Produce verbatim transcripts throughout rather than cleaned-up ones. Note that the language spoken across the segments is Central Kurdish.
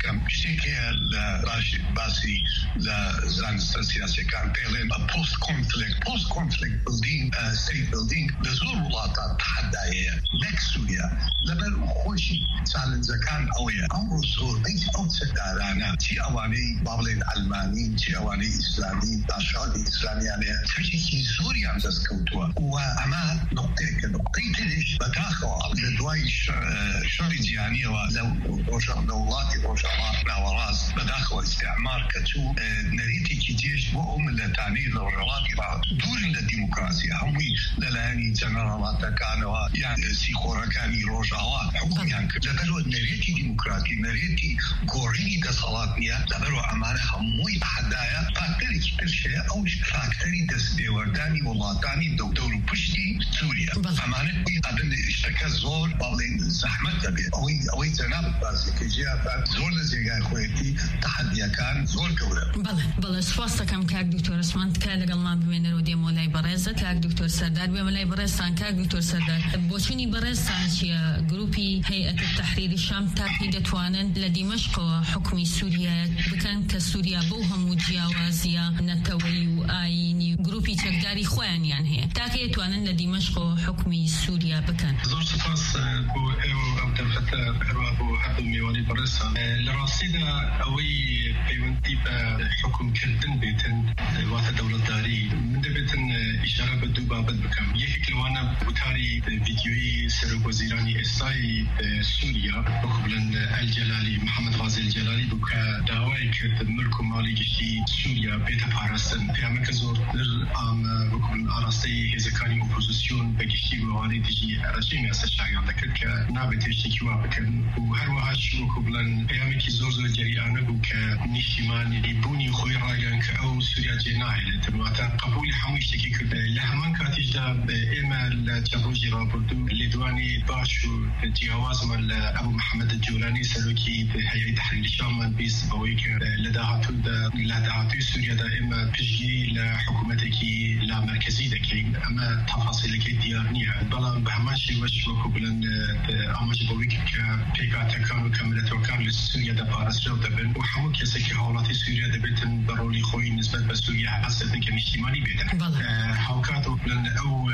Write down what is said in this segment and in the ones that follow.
بكم شتيكي راشد باسي لزانستر سياسي كان بيلين بوست كونفليكت بوست كونفليكت بيلدينج ستيت بيلدينج بزور ولاطات تحدايا مكسويا لبل خوشي سالن زكان أويا أمر سور بيت أو تدارانا تي أواني بابلين علماني تي أواني إسلامي تاشادي إسلامي يعني تشيكي سوريا عم تسكوتوا وأما نقطة كنقطة تدش بتاخو لدواي شري ديانية ولو روشا دولاتي روشا ناوراز بداخل استعمار كتو نريتي كتيش بؤم لتاني لورولاتي بعض دور للديمقراطية هموي للاني جنرالات كانوا يعني سيخورا كاني روشاوا حكم يعني لبلو نريتي ديمقراطي نريتي غوريني دصالاتنيا لبلو أمانة هموي حدايا فاكتري كتير شيء أوش فاكتري دس ديورداني واللاتاني دو دورو بشتي سوريا أمانة أبن اشتكى زور بابلين زحمة تبي أوي أوي جناب بس كجيا زور لزيجا خويتي تحدي كان زور كورة. بله بله سواستا كم كاك دكتور اسمنت كاله قلنا بمن رودي مولاي برزة كاك دكتور سردار بمولاي برزة كاك دكتور سردار بوشوني برزة شيا جروبي هيئة التحرير الشام تاكيد توانن لدمشق وحكم سوريا بكان كسوريا بوهم وجياوازيا نتوي آيني جروبي تقداري خوان يعني هي تاكيد توانن لدمشق وحكم سوريا بكان. زور سفاس بو أو تلفتة بحروا بو حب ميواني برزة لرصيدة أوي بيونتي بحكم كردن بيتن وات دولة داري من دبتن إشارة بدوبا بد بكم يك لوانا بوتاري فيديوي سرق وزيراني إسرائيل سوريا بقبلن الجلالي محمد غازي الجلالي بكا دعوة كرد ملك مالي جشتي سوريا بيت فارستن في أمريكا زور در عام بقبلن أرستي هزكاني أوبوزيسيون بجشتي بواني تجي رجيم يستشعر ذكر كنابتش تكوا بكن وهر وهاش بقبلن في أمريكا زور زور جريانة بكا نشتماني بوني خوي راجان كأو سوريا جناعي تبغى قبول حميشتكي كده لهمان كاتيجدا إما الجبوجي رابطو لدواني باشو جواز مال أبو محمد الجولاني سلوكي هيئة تحرير الشام بيس بويك لدهاتو دا لدهاتو سوريا دا إما بجي لحكومتك لا مركزي دكين أما تفاصيلك ديارنية بلا بهماشي وش وكبلن أماج بويك كبيكات كانوا كملت وكان لسوريا دا بارس جو دبن وحمو كسك حالات سوريا دبتن برولي خوي نسبة بسوريا حسيتن كمجتمعي بيتن هاوكاتو بلن أو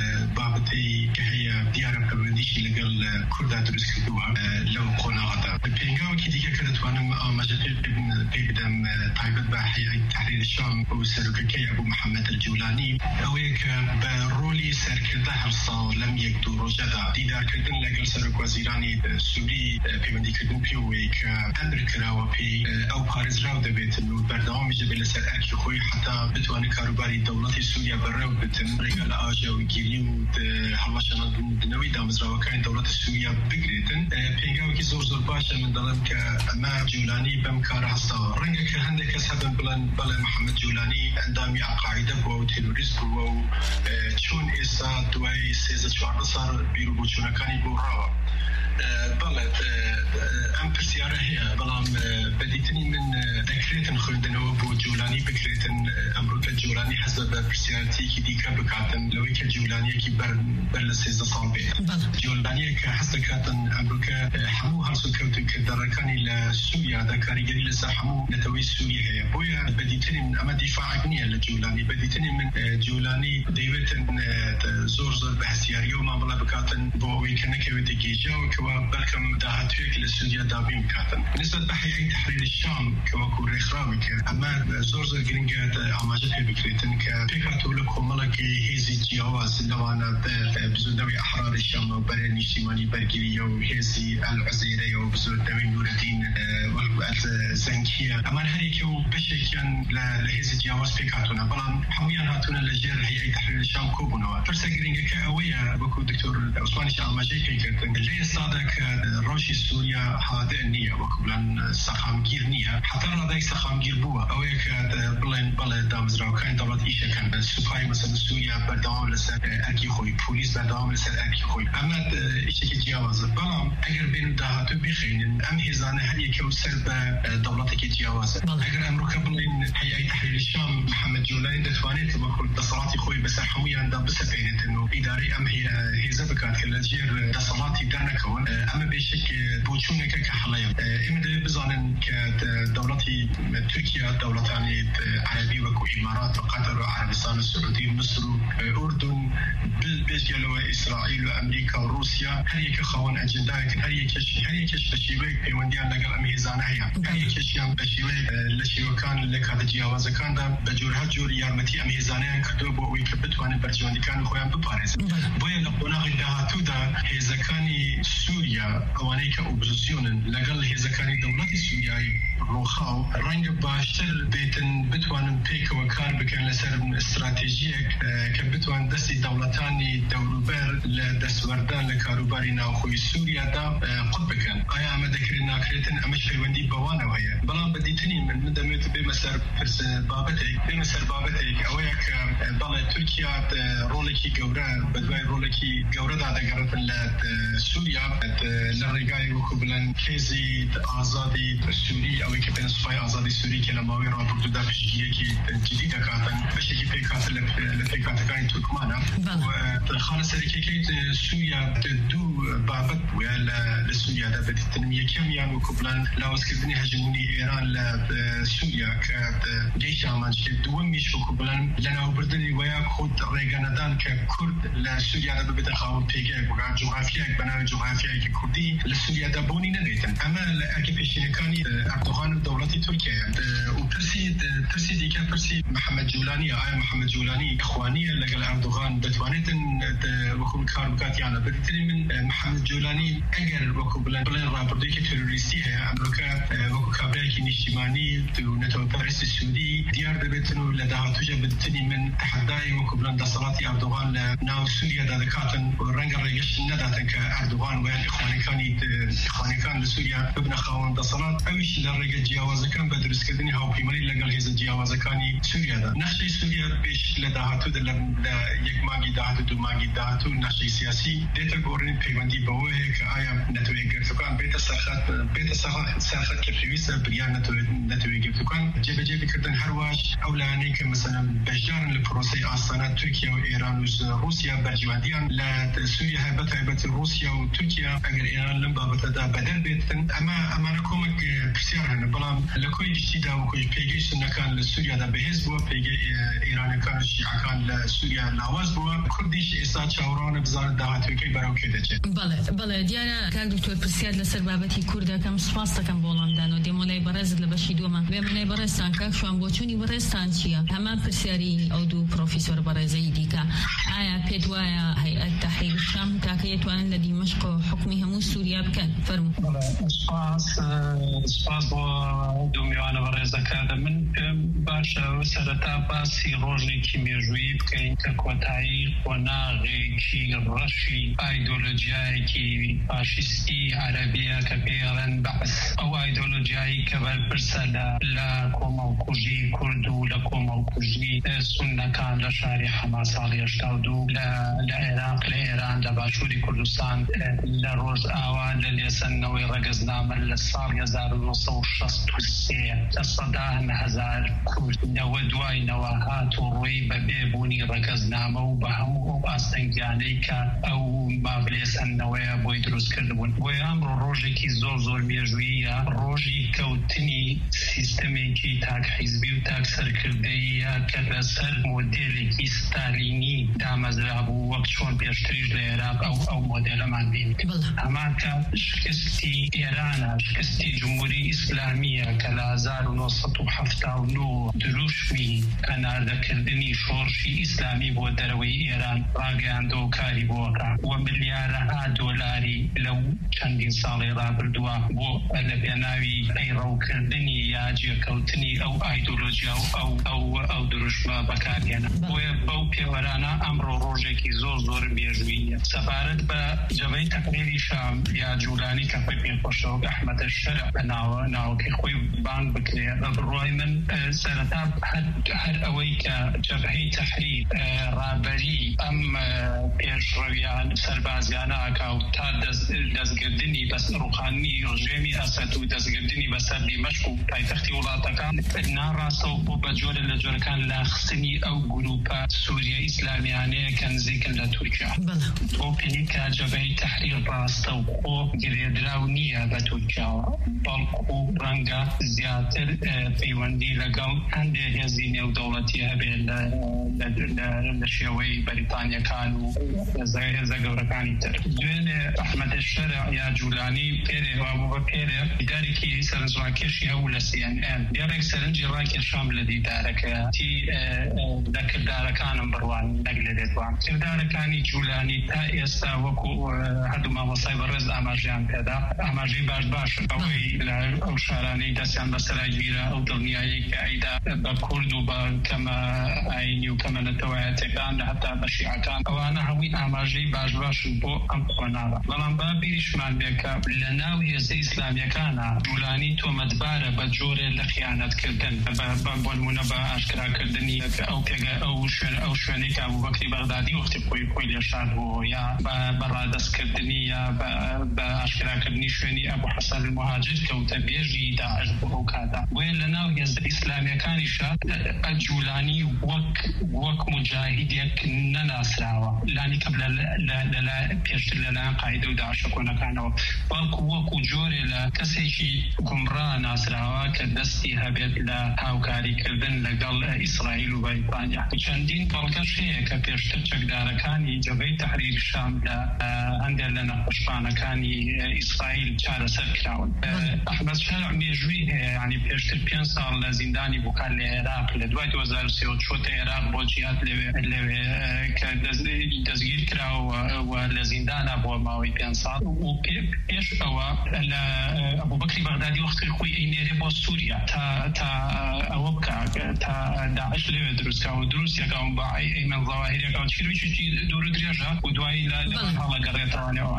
بابتي كهي ديارم كبنديش لقل كردا درس كدوها لو قونا غدا بينجاو كي ديكا كدت وانا مجد بيبدم طيبت بحي تحرير الشام وسلوكي أبو محمد الجولاني أويك برولي سركرده حرصا لم يقدو رجدا ديدار كردن لقل سلوك وزيراني سوري بيبندي كدن بيويك أمر كراوة بي أو بارز راو دبيت إنه بردوام جبل سر أكل خوي حتى بتواني كاروباري دولة سوريا براو بتن رجال آجا وجيري وحلاشنا دنوي دامز راو كان دولة سوريا بقريتن بينجاو كي زور زور باشا من دلم كما جولاني بمكار حصا رنجا كهندك سبب بلن بلن محمد جولاني عندامي عقاعدة بو تيروريست بو شون إسا دواي سيزة شوار صار بيرو بوشونا كاني بو راو بلد أم برسيارة هي بلام بديتني من ذكرتن خلدنه بو جولاني بكرتن أمريكا جولاني حسب برسيارتي كي ديكا بكاتن لوي كجولاني كي بر برلسيزة صامبي جولاني كحسب كاتن أمريكا حمو هرسو كوتن كدركاني لسوريا ذكري جري لسا حمو نتوي سوريا هي بويا بديتني من أما دفاع أغنية لجولاني بديتني من جولاني ديوتن زور زور بحسياري وما بلا بكاتن بوي كنكي وديجيجا وكوا بركم داهتوك لسوريا دابين كاتن نسبة بحي تحرير الشام كواكو ريخراوي أما زور زور جرينجات عماجتها بكريتن كبيكاتو لكم ملكي هيزي جيواز لوانا بزودوي أحرار الشام وبرين اجتماعي برقيرية وهيزي العزيرية وبزودوي نور الدين والزنكية أما هريكو بشكيان لهيزي جيواز بيكاتونا بلان حميان هاتونا لجير هي تحرير الشام كوبونا فرسا جرينجا كأوية بكو دكتور عثماني شام ماجيكي كرتن اللي صادق روشي سوريا هذا النية وكبلان سخامجير نية حتى هذا سخامجير بوا أو يك بلان بلان دامزراو كان دولة إيشا كان سوباي مثلا سوريا بدام لسه أكي خوي بوليس بدام لسه أكي خوي أما إيشا كجياوز بلام أجر بين دهاتو بخين أم هزانة هل يكوسر بدولة كجياوز أجر أمريكا بلان هي تحرير الشام محمد جولاني دتوانيت بقول تصراتي خوي بس حمويا عندها بس بينت إنه إداري أم هي هي زبكات كالجير تصراتي دارنا كون أما بشكل بوشونك كحلايا إمد بزانن كدولتي تركيا دولتان عربي وكو إمارات وقطر وعربستان السعودية ومصر وأردن بالبيجلو إسرائيل وأمريكا وروسيا هل يك خوان أجنداك هل يكش هل يكش بشيوي بيونديان لقل أميزانة هي هل يكش يوم بشيوي لشيو كان لك هذا جواز كان ده بجور هجور يارمتي أميزانة كدوب ويكبت وأنا برجواني كانوا خوان بباريس بويا لقونا غدا تودا هذا كان سوريا أوانيك أوبوزيسيون لقل هذا كان دولة سوريا روخاو رنگ باشتر بيتن بتوان بيك وكار بكن لسر استراتيجيك كبتوان دسي دولتاني دوروبر لدسوردان لكاروباري ناوخوي سوريا دا قد بكن آيا أما ذكرنا كريتن أمش فيوندي بوانا وهي بلان بديتني من مدمت بمسار فرس بابتك بمسار بابتك أويك بلا تركيا رولكي جورا بدواي رولكي جورا دا دقرتن لسوريا لرقاي وكبلن كيزي آزادي سوري أو كبين صفاي آزادي سوري كلاماوي رابط دا بشيء كي جديدة كاتن بشيء كي كات لفكات كاين تركمانا وخالص ركيكيت سوريا دو بابت ولا لسوريا دا بدي التنمية كميا وكبلان لاوس كبني هجموني إيران لسوريا كجيش عمان شد دوم مش وكبلان لنا وبردني وياك خود ريغاندان ككرد لسوريا دا بدي خاون بيجي وقع جغرافيا بناء جغرافيا ككردي لسوريا دا بوني نبيتن أما الأكيبيشن كاني أردوغان دولة تركيا وترسي ترسي ديك ترسي محمد جولاني آية محمد جولاني إخوانية لقل أردوغان بتوانيتن وكم كاربكات يعني بدتني من محمد جولاني أجر وكم بلان بلان رابرديك تيروريستي هي أمريكا وكم كابراكي نشتماني ونتو باريس السعودي ديار دبتنو لدها توجه بدتني من تحداي وكم بلان دصلاتي أردوغان لناو سوريا دادكاتن ورنج الرجش نداتن كأردوغان وين إخواني كاني إخواني كان لسوريا ابن خاون دصلات أويش للرجال جواز كان بدرس كدني هاو بيمري لقل هذا جواز كاني سوريا ده نحشي سوريا بيش لدهاتو دل لا يك ماجي دهاتو دو ماجي دهاتو نحشي سياسي ديتا قرن بيوندي بوه كآية نتوي جرتوكان بيت السخات بيت السخات سخات كفيسة بريان نتوي نتوي جرتوكان جب جب كردن هرواش أولاني كمثلا بجار البروسي أصلا تركيا وإيران وروسيا برجواديان لا سوريا هبت هبت روسيا وتركيا أجر إيران لم بابت دا بدل بيتن أما أما نكومك بسيارنا بلام لكوي جديدا وكوي بيجي سنة كان لسوريا دا بهز بوا بيجي إيران كان الشيعة كان لسوريا نواز بوا كرديش إسات شاوران بزار دهاتوي كي براو كده جه. بله بله دیاره که دکتر پرسیار لسر بابتی کرده کم سپاس کم بولندن و دیمولای برز لبشی دوما بیمنای برستان که شوان بوچونی برستان چیه همه پرسیاری او دو پروفیسور برزی دیگه آیا پیدوایا هیئت تحریر الشام تاکیت وان لدی مشق حکمی همو سوریا بکن فرمو. بله سپاس سپاس با دو میوان برزه کرده من باشه سرتا باسی روزی که میجویی بکن که کوتاهی قناغی کی رشی ایدئولوژیایی که فاشیستی عربیه که بیارن بحث او ایدئولوژیایی که بر برسل لکوم و کجی کردو لکوم و کجی سنه کان لشاری حماس آلیشتاودو لعراق لإيران لباشوری کردستان لروز آوان للیسن نوی رگزنامه لسال هزار و نهصد و شصت و سه لصداه هزار کرد نودوای نواهات و روی ببیبونی رگزنامه و بهمو ئاستەنگیانەی کە ئەو ماڤلێسەنەوەیە بۆی دروست کردبوون بۆی ئەمڕۆ ڕۆژێکی زۆر زۆر مێژووییە ڕۆژی کەوتنی سیستەمێکی تاک حیزبی و تاک سەرکردەیە کە لەسەر مۆدێلێکی ستالینی دامەزرا بوو وەک چۆن پێشتریش لە عێراق ئەو ئەو مۆدێلەمان بین ئەمان کە شکستی ئێرانە شکستی جمهوری ئیسلامیە کە لە هەزار و نۆسەد و حەفتا و نۆ دروشمی هەناردەکردنی شۆڕشی ئیسلامی بۆ دەرەوەی ئێران ڕاگەیاندەوە کاری بۆکە و ملیارەها دۆلاری لەو چەندین ساڵی ڕابردووە بۆ لە پێناوی پەیڕەوکردنی یا جێکەوتنی ئەو ئایدۆلۆژیا و ئەو ئەو ئەو دروشمە بەکارهێنا بۆیە بەو پێوەرانە ئەمڕۆ ڕۆژێکی زۆر زۆر مێژوویە سەبارەت بە جەبهەی تەحریری شام یا جوولانی کە خۆی پێخۆشەوە ئەحمەدە شەرع بە ناوە ناوەکەی خۆی بانگ بکرێ بڕوای من سەرەتا هەر ئەوەی کە جەبهەی تەحریر ڕابەری ئەم پێشڕەویان سەربازیانە ئاکا و تا دەستگردنی بەس ڕوحانی ڕژێمی ئەسەد و دەستگردنی بەسەر دیمەشق و و پایتەختی وڵاتەکان ناڕاستەوە بۆ بە جۆرە لە جۆرەکان لاخستنی ئەو گروپە سووریا ئیسلامیانەیە کە نزیکن لە تورکیا بۆ پێنی کە جەبهەی تەحریر ڕاستە و خۆ گرێدراو نییە بە تورکیاوە بەڵکو ڕەنگە زیاتر پەیوەندی لەگەڵ هەندێک هێزی نێودەوڵەتی هەبێت لە شێوەی بەریتانیەکان و هێزە گەورەکانی تر. دوێنێ ئەحمەد شەرع یا جوولانی پێرێ وابوو بە پێرێ دیدارێکی سەرنجڕاکێشی هەبوو لە سی ئەن ئەن دیارێک سەرنجی ڕاکێشام لە دیدارەکەتی لە کردارەکانم بڕوان نەک لە دێتوان کردارەکانی جوولانی تا ئێستا وەکو هەردوو مامۆستای بەڕێز ئاماژیان پێدا ئاماژەی باش باش ئەوەی لە ئەو شارانەی دەستیان بەسەرگیرە ئەو دڵنیایی کە ئەیدا بە کورد و بە کەمە ئاینی و کەمە نەتەوایەتەکان لە هەتا بە شیعەکان ئەوانە هەمووی ئاماژەی باش باش بۆ ئەم خۆناوە. بەڵام با بیریشمان بێکە لە ناو هێزە ئیسلامیەکانە جوولانی تۆمەتبارە بە جۆرێ لە خیانەتکردن بۆ نمونە بە ئاشکراکردنی ئەو پێگە ئەو شوێن ئەو شوێنەی کە ئەبوبەکری بەغدادی وەختی خۆی خۆی لێشان بوو یا بە ڕادەستکردنی یا بە ئاشکراکردنی شوێنی ئەبوو حەسەن المهاجر کەوتە بێژی داعش بۆ ئەو کاتا. بۆیە لە ناو هێزە ئیسلامیەکانیشە جوولانی وەک وەک مجاهیدێک نەناسراوە لانی کەم لە پێشتر لەلایەن قاعیدە و داعشە کۆنەکانەوە بەڵکو وەکو جۆرێ لە کەسێکی گومڕا ناسراوە کە دەستی هەبێت لە هاوکاریکردن لەگەڵ ئیسرائیل و بەریتانیا. چەندین بەڵگەش هەیە کە پێشتر چەکدارەکانی جەبهەی تەحریری شام لە هەندێک لە نەخۆشخانەکانی ئیسرائیل چارەسەر کراون. ئەحمەد شەرع مێژووی هەیە ینی پێشتر پێنج ساڵ لە زیندانی بووکان لە عێراق لە دوای دوو هەزار و سێ چۆتە عێراق بۆ جیهاد لەوێ کە دەستگیر کراوە لە زیندانە بۆ ماوەی پێنج ساڵ و پێش ئەوە لە ئەبوبەکری بەغدادی وەختی خۆی ئەینێرێ بۆ سووریا تا ئەوە بکە تا داعش لەوێ دروستکراوە دروستیەکەم بە ئەیمەن زەواهیریەکە چیرۆکی دوور و درێژە و دوایی لە هەڵەگەڕێتەوەنەوە.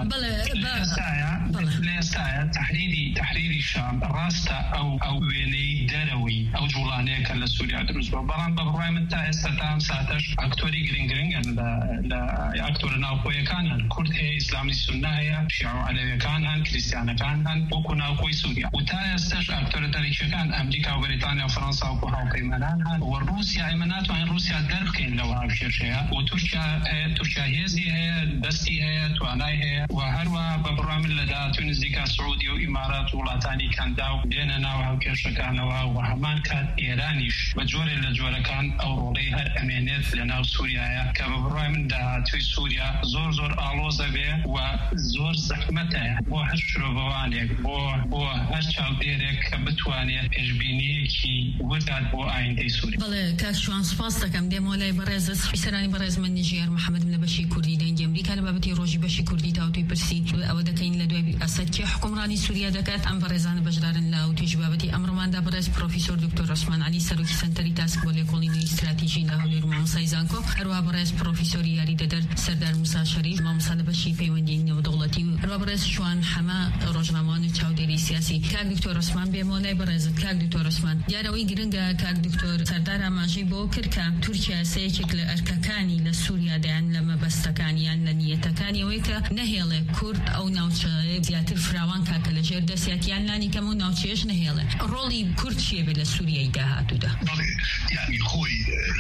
لە ئێستایە تەحریری تەحریری شام ڕاستە ئەو ئەو وێنەی دەرەوەی ئەو جوڵانەیە کە لە سووریا دروست بووە. بەڵام بە بڕای من تا ئێستا تا ئەم ساتەش ئاکتۆری گرنگ گرنگن لە ئاکتۆرە ناوخۆیەکان هەن کورد هەیە ئیسلامی سوننا هەیە شیعە و عەلەویەکان هەن کریستیانەکان هەن وەکو ناوخۆی سووریا و تا ئێستاش ئاکتۆرە تاریخیەکان ئەمریکا و بەریتانیا و فەڕەنسا وەکو هاوپەیمانان هەن و ڕووسیا ئێمە ناتوانین ڕووسیا دەربکەین لەو هاوکێشەیە و تورکیا تورکیا هێزی هەیە دەستی هەیە توانای هەیە و هەروەها بە بڕای من لە داهاتوو نزیکا سعودی و ئیمارات و وڵاتانی کەندا و دێنە ناو هاوکێشەکانەوە و هەمان کات ئێرانیش بە جۆرێ لە جۆرەکان ئەو ڕۆڵەی هەر ئەمێنێت لە ناو سووریایە کە بە بڕای من داهاتووی سووریا زۆر زۆر ئاڵۆزە بێ و زۆر زەحمەتە بۆ هەر شرۆڤەوانێک بۆ بۆ هەر چاودێرێک کە بتوانێت پێشبینیەکی وەدات بۆ ئایندەی سووریا. بەڵێ کاک شوان سپاس دەکەم دێمەوە لای بەڕێزت سەرانی بەڕێز من نژێر محەممەد لە بەشی کوردی دەنگی ئەمریکا لە بابەتی ڕۆژی بەشی کوردی داوتوی پرسی ئەوە دەکەین لە دوای ئەسەد کێ حکومڕانی سووریا دەکات ئەم بەڕێزانە بەشدارن لە ئەوتێژ بابەتی ئەمڕۆماندا بەڕێز پرۆفیسۆر دکتۆر ڕۆسمان عەلی سەرۆکی سەنتەری تاسک بۆ لێکۆڵینی استراتیژی لە هەولێر و مامۆستای زانکۆ هەروەها بەڕێز پرۆفیسۆری یاری دەدەر سەردار موسا شەریف مامۆستا لە بەشی پەیوەندی نێودەوڵەتی و هەروەها بەڕێز شوان حەما ڕۆژنامەوان و چاودێری سیاسی. کاک دکتۆر ڕۆسمان بێمەوە لای بەڕێزت. کاک دکتۆر ڕۆسمان دیارەوەی گرنگە کاک دکتۆر سەردار ئاماژەی بۆ کرد کە تورکیا سەیەکێک لە ئەرکەکانی لە سووریا دەیان لە مەبەستەکانیان لە نیەتەکانی ئەوەی کە نەهێڵێ کورد ئەو ناوچەیە زیاتر فراوان کاکە لە ژێر دەستیاتیان لانی کەم و ناوچەیەش نەهێڵێ. ڕۆڵی کورد چیە بێ لە سووریای داهاتوودا؟ بەڵێ یعنی خۆی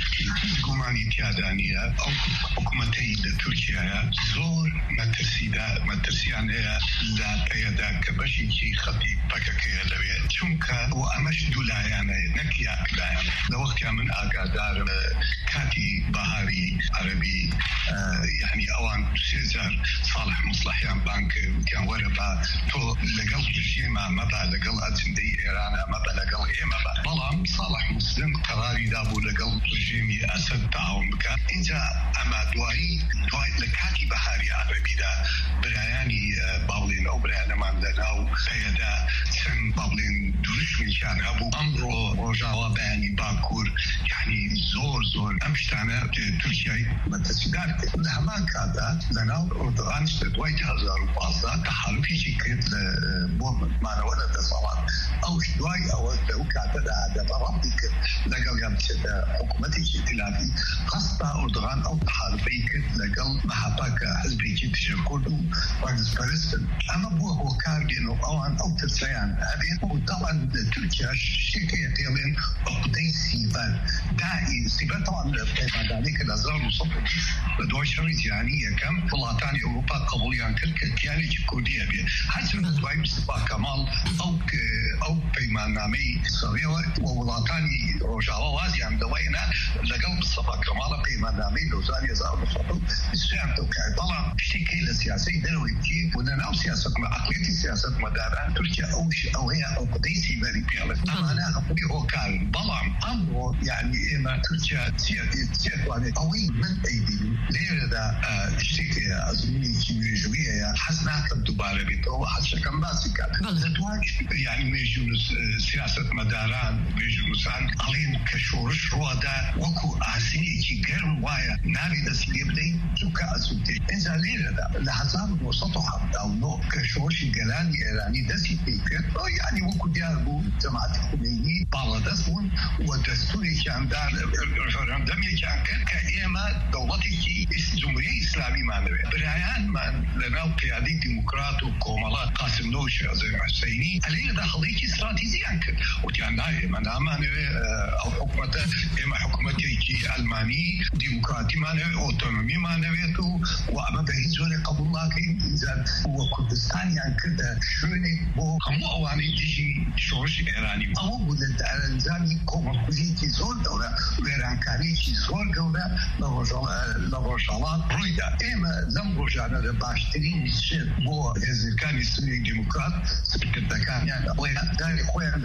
گومانی تیادانیە ئەو حکوومەتەی لە تورکیایە زۆر مەترسیدا مەترسیان هەیە لە پێیەدا کە بەشێکی خەتی پەکەکەیە لەوێ چونکە و ئەمەش دوولایانەیە نەک یاکلایان. لە وەختیا من ئاگادارم کاتی بەهاری عەرەبی یعنی ئەوان سێجار ساڵح مصلحیان بان کرد وتیان وەرە بە تۆ لەگەڵ ژێمە مەبە لەگەڵ ئەجندەی ئێرانە مەبە لەگەڵ ئێمە بە. بەڵام ساڵح مسلم قەراری دابوو لەگەڵ ژێمی ئەسەد تاوم بکات. اینجا ئەمە دوایی دوای لە کاتی بەهاری عەرەبیدا برایانی باڵێن ئەو برایانەمان لەناو پێیەدا چەند باڵێن دوژمنیان هەبوو. ئەمڕۆ ڕۆژاوا بەیانی باکوور یعنی زۆر زۆر ئەم شتانە تورکیای مەترسیدار کرد. لە هەمان کاتا لەناو ئۆردوغانش لە دوای دوو هەزار و پانزدە تەحالوفێکی کرد بۆ مانەوە لە دەسەڵات ئەوش دوای ئەوە لەو کاتەدا دەبەڕەتی کرد لەگەڵ یان حکوومەتێکی ئیتیلافی هەستا ئۆردوغان ئەو تەحالوفەی کرد لەگەڵ مەحەپاکە حزبێکی پیشە کورد و ڕەگزپەرستن. ئەمە بووە هۆکار دێن و ئەوان ئەو ترسەیان هەبێت و دەڵەن تركيا شيكي تيلين عقدي سيفان داعي سيفان طبعا في ذلك الأزرار مصطفى بدوي شريط يعني كم والله تاني أوروبا قبول يعني تركيا كياني كردية بيه حسب الدواي مصطفى كمال أو أو بيمانامي صغيرة والله تاني رجعوا وازي عن دوينا لقوا مصطفى كمال بيمانامي لوزاني زار مصطفى السيام توكاي طلع شيكي للسياسي دلوي كي ودنا سياسة عقلية سياسة مدارة تركيا أو شيء أو هي أو قدي سيفان بيه أما أنا أقول هو كان بلام أمره يعني إما تركيا سياسة قوي من أيدي ليه ده اشتكي أزمني كيميائية حسنا كدوبارة بيتو حتى كم باسكا زدواج يعني ميجونس سياسة مداران ميجونس عن علين كشورش رودا وكو عسيني كي جرم وايا نابي دسلي بدي سكا أسوتي إنزا ليه ده لحظات وسطها أو نو كشورش جلاني إيراني دسي بيكر يعني وكو دياربو جماعة الخميني بالادسون ودستوري كان دار رفرندمي كان كإيما دولتي جمهورية إسلامي معنوية برعيان من لنا قيادي ديمقراط وكومالا قاسم نوش زي حسيني عليه ده خليك استراتيجي عنك وكان دائما أنا معنوية أو حكومة إما حكومة كي ألماني ديمقراطي معنوية أوتونومي معنوية وأما بهيزوني قبول لكن إذا هو كردستان يعني كده شوني بو همو أواني تيجي شورش إيراني أو بودت أرنزاني كوما كوزيتي زور دولة ويرانكاري كي زور دولة لغوشالات رويدا إما لم رجعنا لباشترين الشيء بو هزيكاني السني ديمقراط سبكت كان يعني ويا داري خويا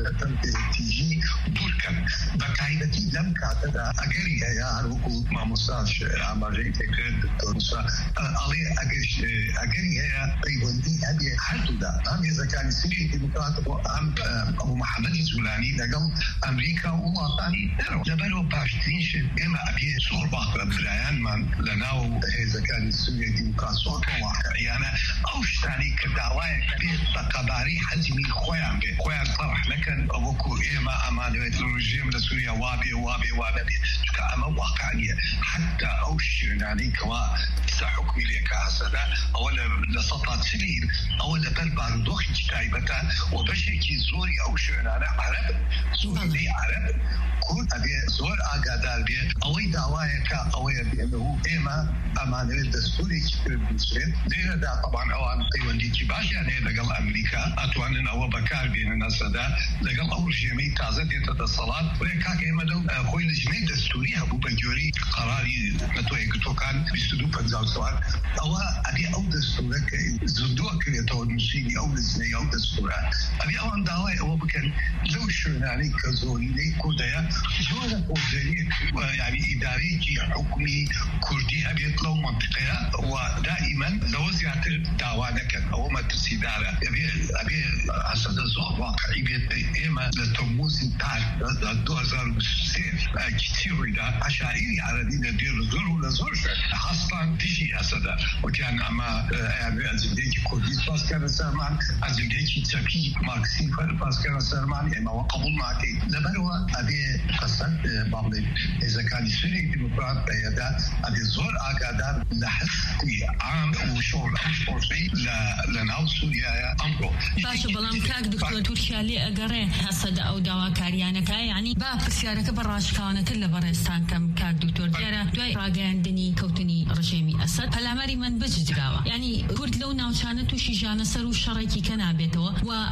تيجي دوركن بقاعدتي لم كاتدا أجري يا هروكو ما مصاش عمري تكرد دكتور مصا علي أجش أجري يا بيوندي أبي حد ده أم إذا كان السني ديمقراط أم أبو محمد الزولاني لقل أمريكا ووطني جبلوا باشترين شيء إما أبي صور باقي بريان من لناو إذا كان السني ديمقراط صور واقعي أنا أوش تاني كدعوة كبير تقباري حزمي خويا به خويا طرح لكن أبوكو إما أمانة الرجيم لسوريا وابي وابي وابي كأما واقعية حتى أوش يعني كوا حكمي لك هذا أولا لسطات سنين أولا بل باردوخ كتايبة وبشكي زوري أوش أنا عرب زوري عرب كل أبي زور أقدر بيه أوي دعواك أوي بأنه إما أمانة الدستوري كتير دينا ده طبعا أوان قيوندي كباش يعني لقل أمريكا أتوان أو بكار بين الناس ده لقل أول جميع تازة ديتا الصلاة ولكن إما دو خوي الجميع دستوري أبو بنجوري قراري نتوى يكتو كان بيستدو بنزاو سؤال أو أبي أو دستورك زندوه كريتو المسيني أو لزني أو دستورة أبي أوان دعوة أو بكن لو شرناني كزوري لي كودايا زورة كوزيني يعني إداري كي حكمي كردي أبي يطلو منطقية ودائما لو زيادة دعوة لكن أو ما تسيدارة أبي أبي حسد الزوء واقعي بيت إما لتموز انتاج دو هزار وستين كتير دا عشائري عربية دير زور ولا زورش أصلا تيجي حسد وكان أما يعني أزمديكي كردي باس كان سرمان أزمديكي تبكي ماركسي باس كان سرمان إما وقبول معكي لبروا أبي قصد بعضي إذا كان يسيري ديمقراط بيدا أبي زور أقادر لحظي عام وشغل أو شغل لناو سوريا أمره باشا بلام كاك دكتور تركيا لي أقرين حسد أو دوا كاريانك يعني باب سيارك براش كانت اللي برستان كم كاك دكتور ديرا دوي راجعندني كوتني رجيمي أسد هلا مري من بجدقاوة يعني كرد لو ناوشانت وشي جانا سرو شركي كنابته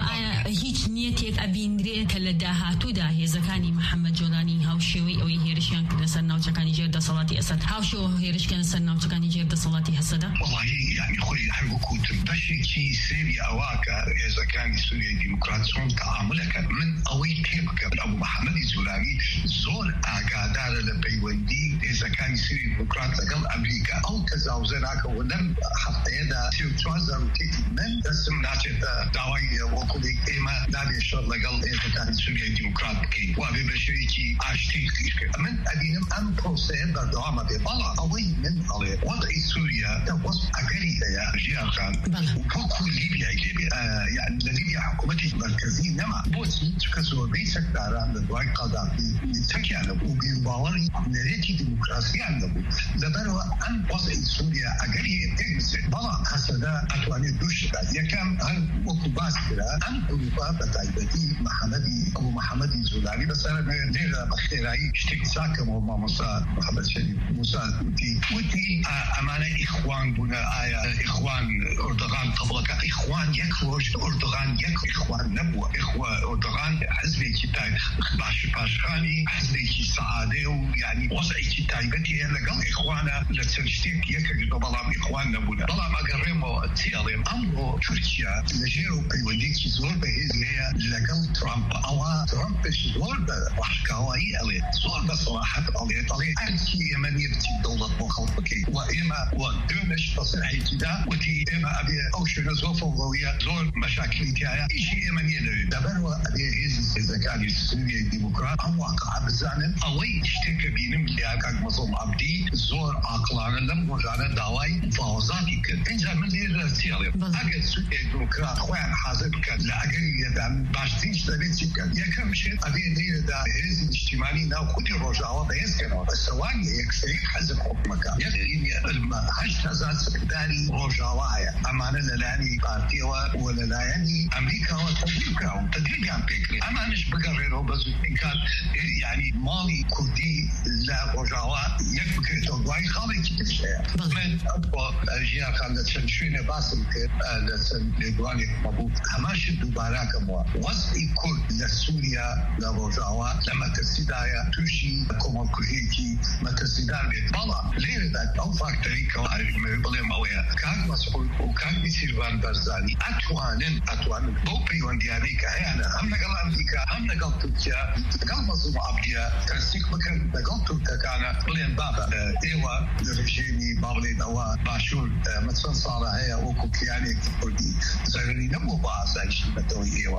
وهيج نيتك أبيندري كلا داهاتو دا إذا كان محمد جولاني هاوشيوي أو يهيرشان كنا سناو تكاني جيردا صلاتي أسد هاوشو هيرش كنا سناو تكاني جيردا صلاتي حسدا والله يعني خوي حبكو تبشي كي سيري أواكا إذا كان سوريا ديمقراطيون تعاملك من أوي كيبك أبو محمد الزولاني زور أقادار لبيوندي إذا كان سوريا ديمقراط لقل أمريكا أو تزاوزناك ولم حتى يدا سيوتوازر وتيتي من اسم ناتشة دعوي وكولي إما نابي الشر لقل إذا كان سوريا ديمقراط كي وأبي بشريكي عاشتين من أدينم أم بروسيد بردوامة ببالا أوي من عليه وضع سوريا توصف أقري يا جيال خان وكل ليبيا ليبيا يعني ليبيا حكومتي مركزية نما بوسي تكسو بيسك داران لدواي قاداتي تكي أنا وبين باوري نريتي ديمقراسية عنده لبروا أن وضع سوريا أقري تجمس بلا حسدا أتواني دوش يكام هل وكباس كلا أن أوروبا بتايبتي محمدي أبو محمد زولاني بس أنا ليلة بخيراي اشتكي ساكم وما موسى محمد شريف موسى وتي وتي أمانة إخوان بنا آية إخوان أردوغان طبقة إخوان يكروش أردوغان يك إخوان نبوة إخوة أردوغان حزبي كتاي باش باشخاني حزبي كي سعادة ويعني وضعي كتاي بتي لقل إخوانا لتسجتك يك بلام إخوان نبونا بلام أقرمو تيالي أمرو تركيا لجيرو بيوديكي زور بهذه هي لقل ترامب أو ترامب زور بحكاوي عليه زور بصراحة عليه عليه أنتي يمن يبتي دولة مخلطكي وإما ودومش تصرحي كده وتي إما أبي أوشن زوفو ويا زور مشاكل تاعي إشي يمن ينوي دبروا أبي هذه إذا كان السوري الديمقراط أم واقع بزانن أوي اشتكى بينم لأكاك مظلوم عبدي زور عقلانة لم وجعنا دواي فوزاتي كن إنجا من لير سيالي أجل سوري الديمقراط خوان حاضر كن لأجل يدعم باشتيش تبيتي كن يكرم شيء أبي لير دا هذه الاجتماعي ناو خدي رجعوا بيز كنوا السواني يكسيك حزب حكمك يعني هشت هزار سكتاري رجعوا أمانة للاني بارتيوا ولا لا يعني أمريكا وتدريبها وتدريب عم بيكري أما مش بقرره بس إن كان يعني مالي كردي لا رجعوا يكفي تودواي خالي كتير شيء من أبغى جيا خالد سنشينه باسم كر لسن لدواني مبوط هماش دوباره كموا وصل كرد لسوريا لرجعوا لما تسيدايا توشي كمان كوجيكي ما تسيدار بيتبلا ليه ده أو فاكتوري كوارث مبلغ مويا كان مسؤول وكان بيصير وان برزاني أتوانن أتوانن بوبي واندياني كهنا هم نقل أمريكا هم نقل تركيا نقل مظلوم عبديا ترسيك مكان نقل تركيا كان بلين بابا إيوا لرجيني بابلي دوا باشور مثلا صار هي وكوكياني كردي زغني نبو باز عايش بتوي إيوا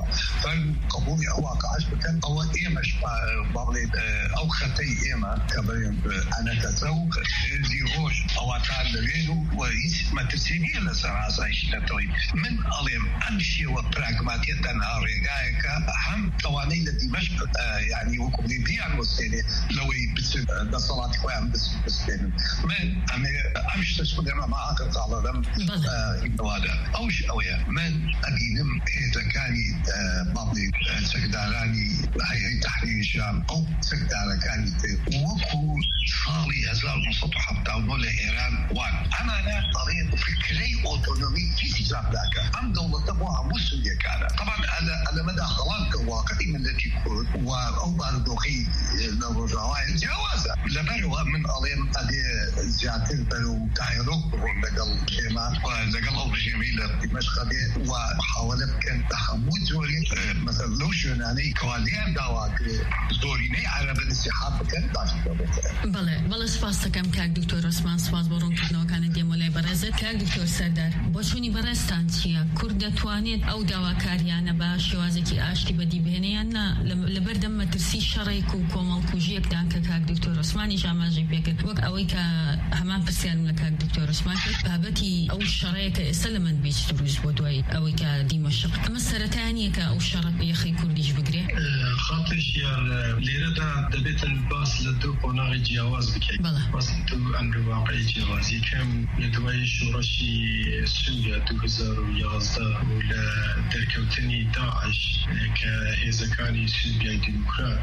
فقبولي أو عايش مكان أو إيما بابلي أو خطي إيما كبرين أنا كتو دي روج أو عتال لغيرو ويس ما تسيني لسراس عايش بتوي من علم أمشي وبراغماتية تنهار رجايك هم تواني لدمشق يعني وكبلي بيان وسيني لو يبص بصلاة قيام بس بسين من أنا أمشي تسمع ما أعتقد على ذم هذا أوش أويا من أدينم إذا كان بابلي سكداراني هي تحرير الشام أو سكدار كان وكو صالي هزار مسطحة دولة إيران وان أما أنا طريق فكري أوتونومي كيسي زابداك أم دولة تبوها مسؤولية كان طبعا على على مدى خلال كواقعي من التي كرد وأو باردوخي لرجعوا جوازا لبروا من أليم أدي زيادة برو تايروك لقل جيما ولقل أو جميلة دمشق دي وحاولت كان تحمود زوري مثلا لو شناني كواليان داواك زوريني عرب الانسحاب كان داشت بله بله سپاس دکم که دکتر عثمان سپاس برون کردنەوە کانە دێمۆلای بەڕێزت کاک دکتۆر سەردار بۆچوونی بەڕێستان چییە؟ کورد دەتوانێت ئەو داواکاریانە بە شێوازێکی ئاشتی بەدی بهێنەیان نا لەبەردەم مەترسی شەڕێک و کۆمەڵکوژیەکدان کە کاک دکتۆر عوسمانی ئاماژەی پێکرد وەک ئەوەی کە هەمان پرسیارم لە کاک دکتۆر عوسمان کرد بابەتی ئەو شەڕەیە کە ئێستا لە منبیج دروست بۆ دوای ئەوەی کە دیمەشق ئەمە سەرەتایانیە کە ئەو شەڕە یەخەی کوردیش بگرێ خاطرشیان لێرەدا دەبێتن باس لە دوو قۆناغی جیاواز بکەین باس دوو ئەمر واقعی جیاواز یەکەم لە دوای شۆڕەشی سووریا دوو هەزار و یازدە و لە دەرکەوتنی داعش کە هێزەکانی سووریای دیموکرات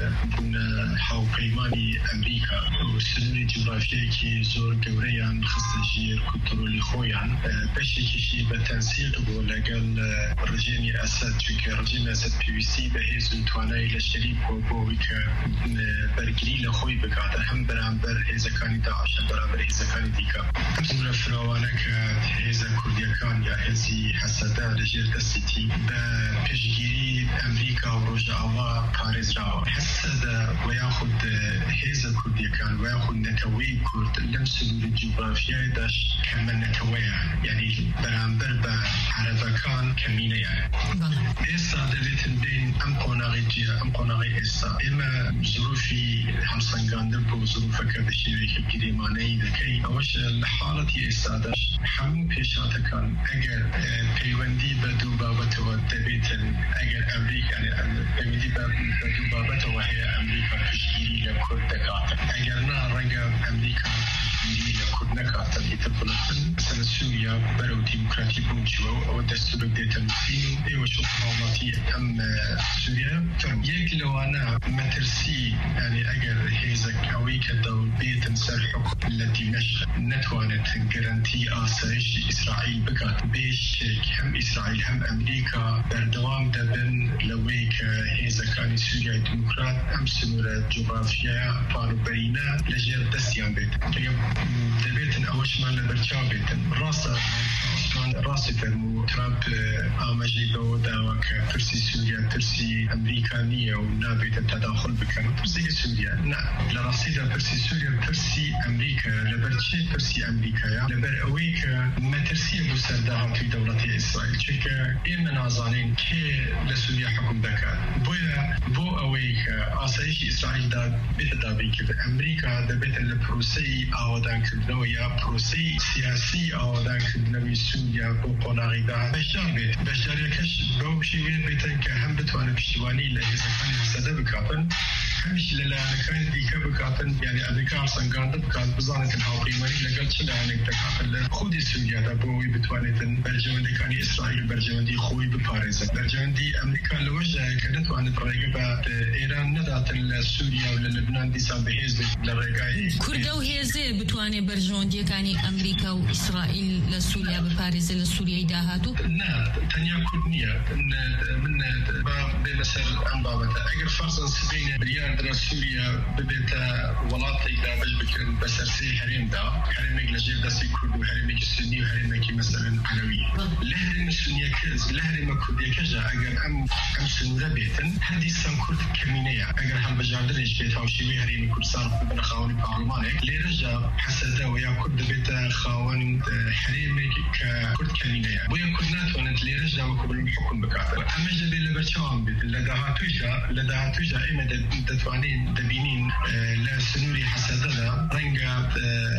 بوونە هاوپەیمانی ئەمریکا و سنووری جوغرافیایەکی زۆر گەورەیان خستە ژێر کۆنتڕۆلی خۆیان بەشێکیشی بە تەنسیق بوو لەگەڵ ڕژێمی ئەسەد چونکە ڕژێمی ئەسەد پێویستی بە هێز و توانایی لەشەری بوو بۆەوەی کە بەرگری لە خۆی بکاتە هەم بەرامبەر هێزەکانی داعش هەم بەرامبەر هێزەکانی دیکە زۆرە فراوانە کە هێزە کوردیەکان یا هێزی حەسەدە لەژێر دەستێتی بە پێشگیری ئەمریکا و ڕۆژئاوا پارێزراوە حەسەدە و یاخود هێزە کوردیەکان و یاخود نەتەوەی کورد لەم سنووری جوغرافیایداش کەمە نەتەوەیە یعنی بەرامبەر بە عەرەبەکان کەمینەیە ئێستا دەبێتن بین ئەم قۆناغی جیا ئەم قۆناغی ئێستا ئێمە زروفی هەمسەنگاندن بۆ زروفەکە بە شێوەیەکی گرێمانەیی دەکەین ئەوەش لە حاڵەتی ئێستاداش هەموو پێشاتەکان ئەگەر پەیوەندی بە دوو بابەتەوە دەبێتن ئەگەر ئەمریکا پەیوەندی بە دوو بابەتەوە هەیە ئەمریکا پشتگیری لە کورد دەکاتن ئەگەر نا ڕەنگە ئەمریکا پشتگیری لە کورد نەکاتن ئیتر بڵێتن مثلا سوريا برو ديمقراطي بونجوا أو دستور ديتن فين أيوة شو حوالاتي أم سوريا فرم يقلوا أنا مترسي يعني أجر هيزك أوي كدول بيت سرحق التي مش نتوانت جرانتي آسايش إسرائيل بكات بيش هم إسرائيل هم أمريكا بردوام دبن لويك هيزك كان سوريا ديمقراط أم سنورة جغرافيا فارو برينا لجير دستيان بيت دبيتن أوش ما لبرشاو بيتن راسا عثمان راسي فرمو ترامب آمجي بوداوك ترسي سوريا ترسي أمريكانية ونابيت التداخل بكانو ترسي سوريا نا لراسيدا ترسي سوريا ترسي أمريكا لبرشي ترسي أمريكا لبر أويك ما ترسي بسردها في دولة إسرائيل شكا إما نازانين كي لسوريا حكم دكات بويا بو أويك آسايش إسرائيل دا بيتدا بيك أمريكا دبيت البروسي آودان كبنويا بروسي سياسي آودان كبنوي سوريا بو قناغي دا بشار بيت بشار يكش بو شوين بيتن كهم بتوان بشتواني لإذا كان يفسد بكاتن همش للا كان ديكا بكاتن يعني أمريكا عصان قاند بكات بزانة الحاقيماني لقل شلا عنك دكاتن خودي سوريا دا بوي بتوانيتن برجوان دي كان إسرائيل برجوان دي خوي بباريزة برجوان دي أمريكا لوجه كانت وانت رقبة إيران ندات لسوريا وللبنان دي سان بهيز للرقاي كردا وهيزة بتواني برجوان دي كاني أمريكا وإسرائيل لسوريا بباريزة لسوريا داهاتو نا تانيا كردنيا من بمثل أنبابتا أجر فرصا سبعين مليار در سوريا ببيتا ولاطي دا بج بكرن بسرسي حريم دا حريمك لجير داسي كرد وحريمك السني وحريمك مثلا علوي لهرم السنية كز لهرم كردية كجا أجر أم أم سنورة بيتن هندي سان كرد كمينية أجر هم بجاردرش بيتا وشيوي حريم كردستان بنا خاوني بارلمانك ليرجع حسدا ويا كرد بيتا خاون حريمك كرد كمينية ويا كردنات ونت ليرجع وكبر الحكم بكاتر أما جبل لبرشام بيت لدها توجا لدها توجا إما دتوانين دبينين لسنوري حسدا رنجا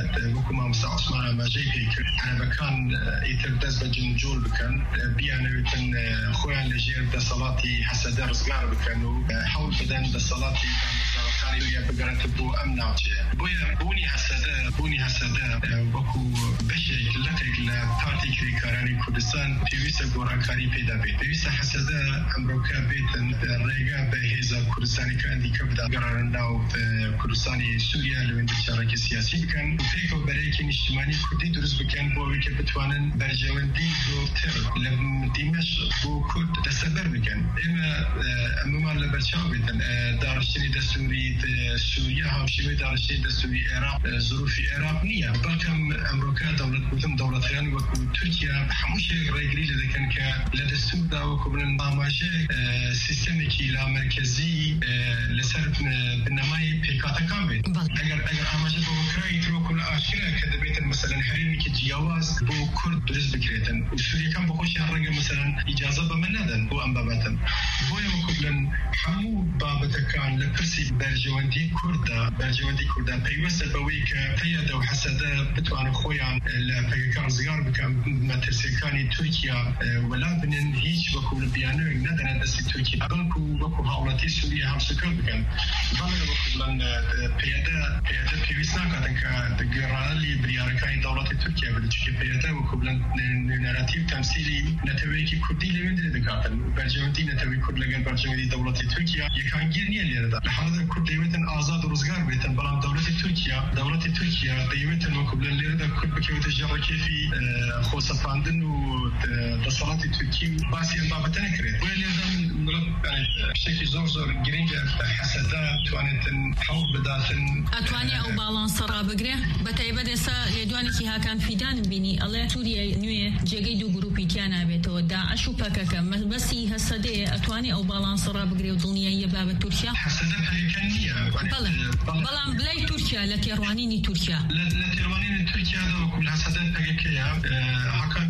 بكم مسا عثمان ما جاي بيك أنا بكان يتردز بجنجول بكان بيانا بكن خوان لجير دصلاتي حسدا رزقار بكانو حول بدن دصلاتي كان يا بقرة بو أمناجي بويا بوني حسدا بوني حسدا وكو بشيك لتك لبارتي كريكاراني كردستان بيويسا غورانكاري بيدا بيت بيويسا حسدا أمروكا بيتن ريغا بهيزا كردستاني كان دي كبدا قرارناو كردستاني سوريا لوين بشارك سياسي بكان وفيكو بريكين اجتماعي كردي درس بكان بوويك بتوانن برجواندي زورتر لم ديمش بو كرد دستبر بكان إما أمما لبرشاو بيتن دارشتني دستوري سوريا هاوشيوي دارشتني دستوري عراق ظروف العراق نية بلكم أمريكا دولة بوتم دولة ثانية وكو تركيا حموش ريجري لذكن كلدستور دا وكو بالنظاماجة سيستميكي لا مركزي لسرب بالنماي بيكاتا كامل أجر أجر أماجة بوكراي تروكل آشكرا كدبيت مثلا حريمي كجياواز بو كرد درس بكريتن وسوريا كان بخوش الرجل مثلا إجازة بمنادن بو أنبابتن بويا وكو بلن حمو بابتا كان لبرسي برجواندي كردا برجواندي كردا بيوسط بويك تيادا وحسدا بتوان خويا لبيكار زغار بكام مترسيكاني تركيا ولا بنن هيج وكو البيانو ندنا دسي تركيا بلكو وكو هاولاتي سوريا هم سكر بكام بلغ وكو بلن بيادا بيادا بيوسنا كاتنكا دقرالي برياركاني دولة تركيا بلجيكي بيادا وكو بلن ناراتيف تمثيلي نتويكي كردي لوين دكاتن برجواندي نتوي كرد لغن برجواندي دولة تركيا يكان جيرنيا ليردا لحظة كرد ديوتن آزاد ورزقار بيتن بلام دولة تركيا دولة تركيا ديوتن وكو بلن ليردا كرد بكيوت الجركي في خوصفاندن ودصالات تركيا باسي البابتنا كريت وليردا نرد بشكل زور زور جرينجا حسدا توانتن حول بداتن أتواني أو بالانس رابقري بتايبا دسا يدواني كيها كان فيدان بيني الله سوريا نوية جاقي دو جروبي كان بيتو داعش وباكاكا بسي هسدا أتواني أو بالانس رابقري وضلنيا يباب تركيا حسدا بهيكانية بلا بلا بلاي تركيا لتيروانيني تركيا لتيروانيني تركيا دو كل حسدا بهيكيا هكا بيدان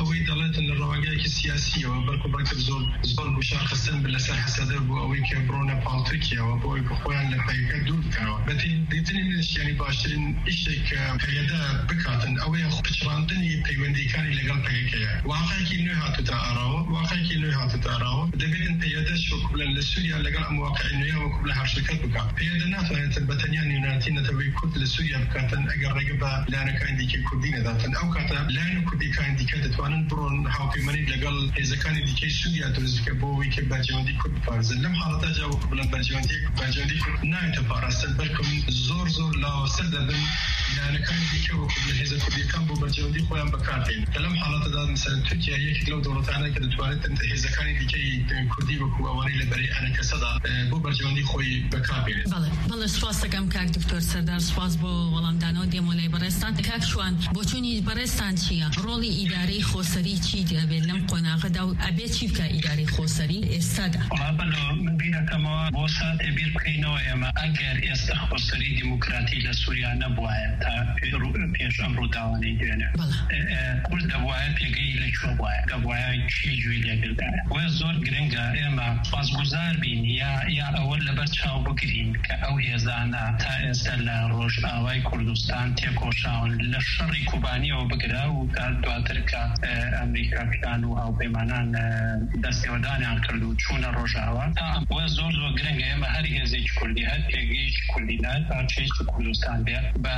ئەوەی دەڵێتن لە ڕەوانگەیەکی سیاسیەوە بەڵکو بەڵکە زۆر زۆر گوشار خستن لەسەر حەسەدە بۆ ئەوەی کە بڕۆنە پاڵترکیەوە بۆ ئەوەی کە خۆیان لە پەیەکە دوور بکەنەوە. دیتنی منش یعنی باشترین ئیشێک کە پەیەدا بکاتن ئەوەیە پچڕاندنی پەیوەندیەکانی لەگەڵ پەیەکەیە. واقعێکی نوێ هاتوتە ئاراوە واقعێکی نوێ هاتوتە ئاراوە دەبێتن پەیەدەش وەکو لە سووریا لەگەڵ ئەم واقعی نوێ وەکو لە هەرشەکەت بکات. پەیەدە ناتوانێتن بە تەنیا نێونەتی نەتەوەی کورد لە سووریا بکاتن ئەگەر ڕێگە بە لایەنەکانی دیکەی کوردی نەداتن. ئەو کاتە لایەنە کوردیەکانی دیکە دەتوانن بڕۆن هاوپەیمانیت لەگەڵ هێزەکانی دیکەی سووریا دروست بکە بۆ ئەوەی کە بەرژەوەندی کورد بپارێزن. لەم حاڵەتە جا وەکو بڵێن بەرژەوەندی بەرژەوەندی کورد نایەتە پاراستن بەڵکم زۆر زۆر لاوەسەر دەبن لایەنەکانی دیکە وەکو لە هێزە کوردیەکان بۆ بەرژەوەندی خۆیان بەکارهێنن. لەم حاڵەتەدا مثلا تورکیا یەکێک لەو دەوڵەتانە کە دەتوانێت هێزەکانی دیکەی کوردی وەکو ئەوانەی لە بەرەی ئەنەکەسەدا بۆ بەرژەوەندی خۆی بەکارهێنێت. بەڵێ بەڵێ سوپاس دەکەم کاک دکتۆر سەردار، سوپاس بۆ وەڵامدانەوە دێمۆلای بەڕێستان. کاک شوان بۆچوونی بەڕێستان چییە؟ ڕۆڵی ئیدارەی خۆسەری چی دەبێت لەم قۆناغەدا و ئەبێ چی بکە ئیدارەی خۆسەری ئێستادا؟ من بیرەکەمەوە بۆ ساتێ بیر بکەینەوە ئێمە ئەگەر ئێستا خۆسەری دیموکراتی لە سووریا نەبوایە تا پێش ئەم ڕووداوانەی دوێنێ کورد دەبوایە پێگەی لەکوێ بوایە دەبوایە چی گوێی لێگردایە. وە زۆر گرنگە ئێمە سپاسگوزار بین یا یا ئەوە لەبەر چاو بگرین کە ئەو هێزانە تا ئێستا لە ڕۆژئاوای کوردستان تێکۆشاون لە شەڕی کوبانیەوە بگرا و تا دواتر کە ئەمریکاکان و هاوپەیمانان دەستێوەدانیان کرد و چوونە ڕۆژئاوا. تا وە زۆر زۆر گرنگە ئێمە هەر هێزێکی کوردی هەر پێگەیەکی کوردیدا پارچەیەکی کوردستان بێ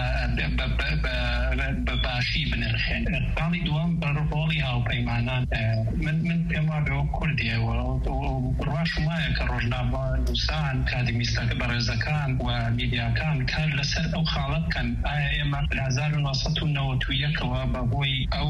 بە باشی بنرخێن. باڵی دووەم بەڕۆڵی هاوپەیمانان من من پێم وایە بەوە کوردیەوە ڕواش وایە کە ڕۆژنامە نووسان کاتیمیستەکە بەڕێزەکان و میدیاکان کار لەسەر ئەو خاڵەت بکەن. ئایا ئێمە لە هەزار و نۆسەد و نەوەت و یەکەوە بەهۆی ئەو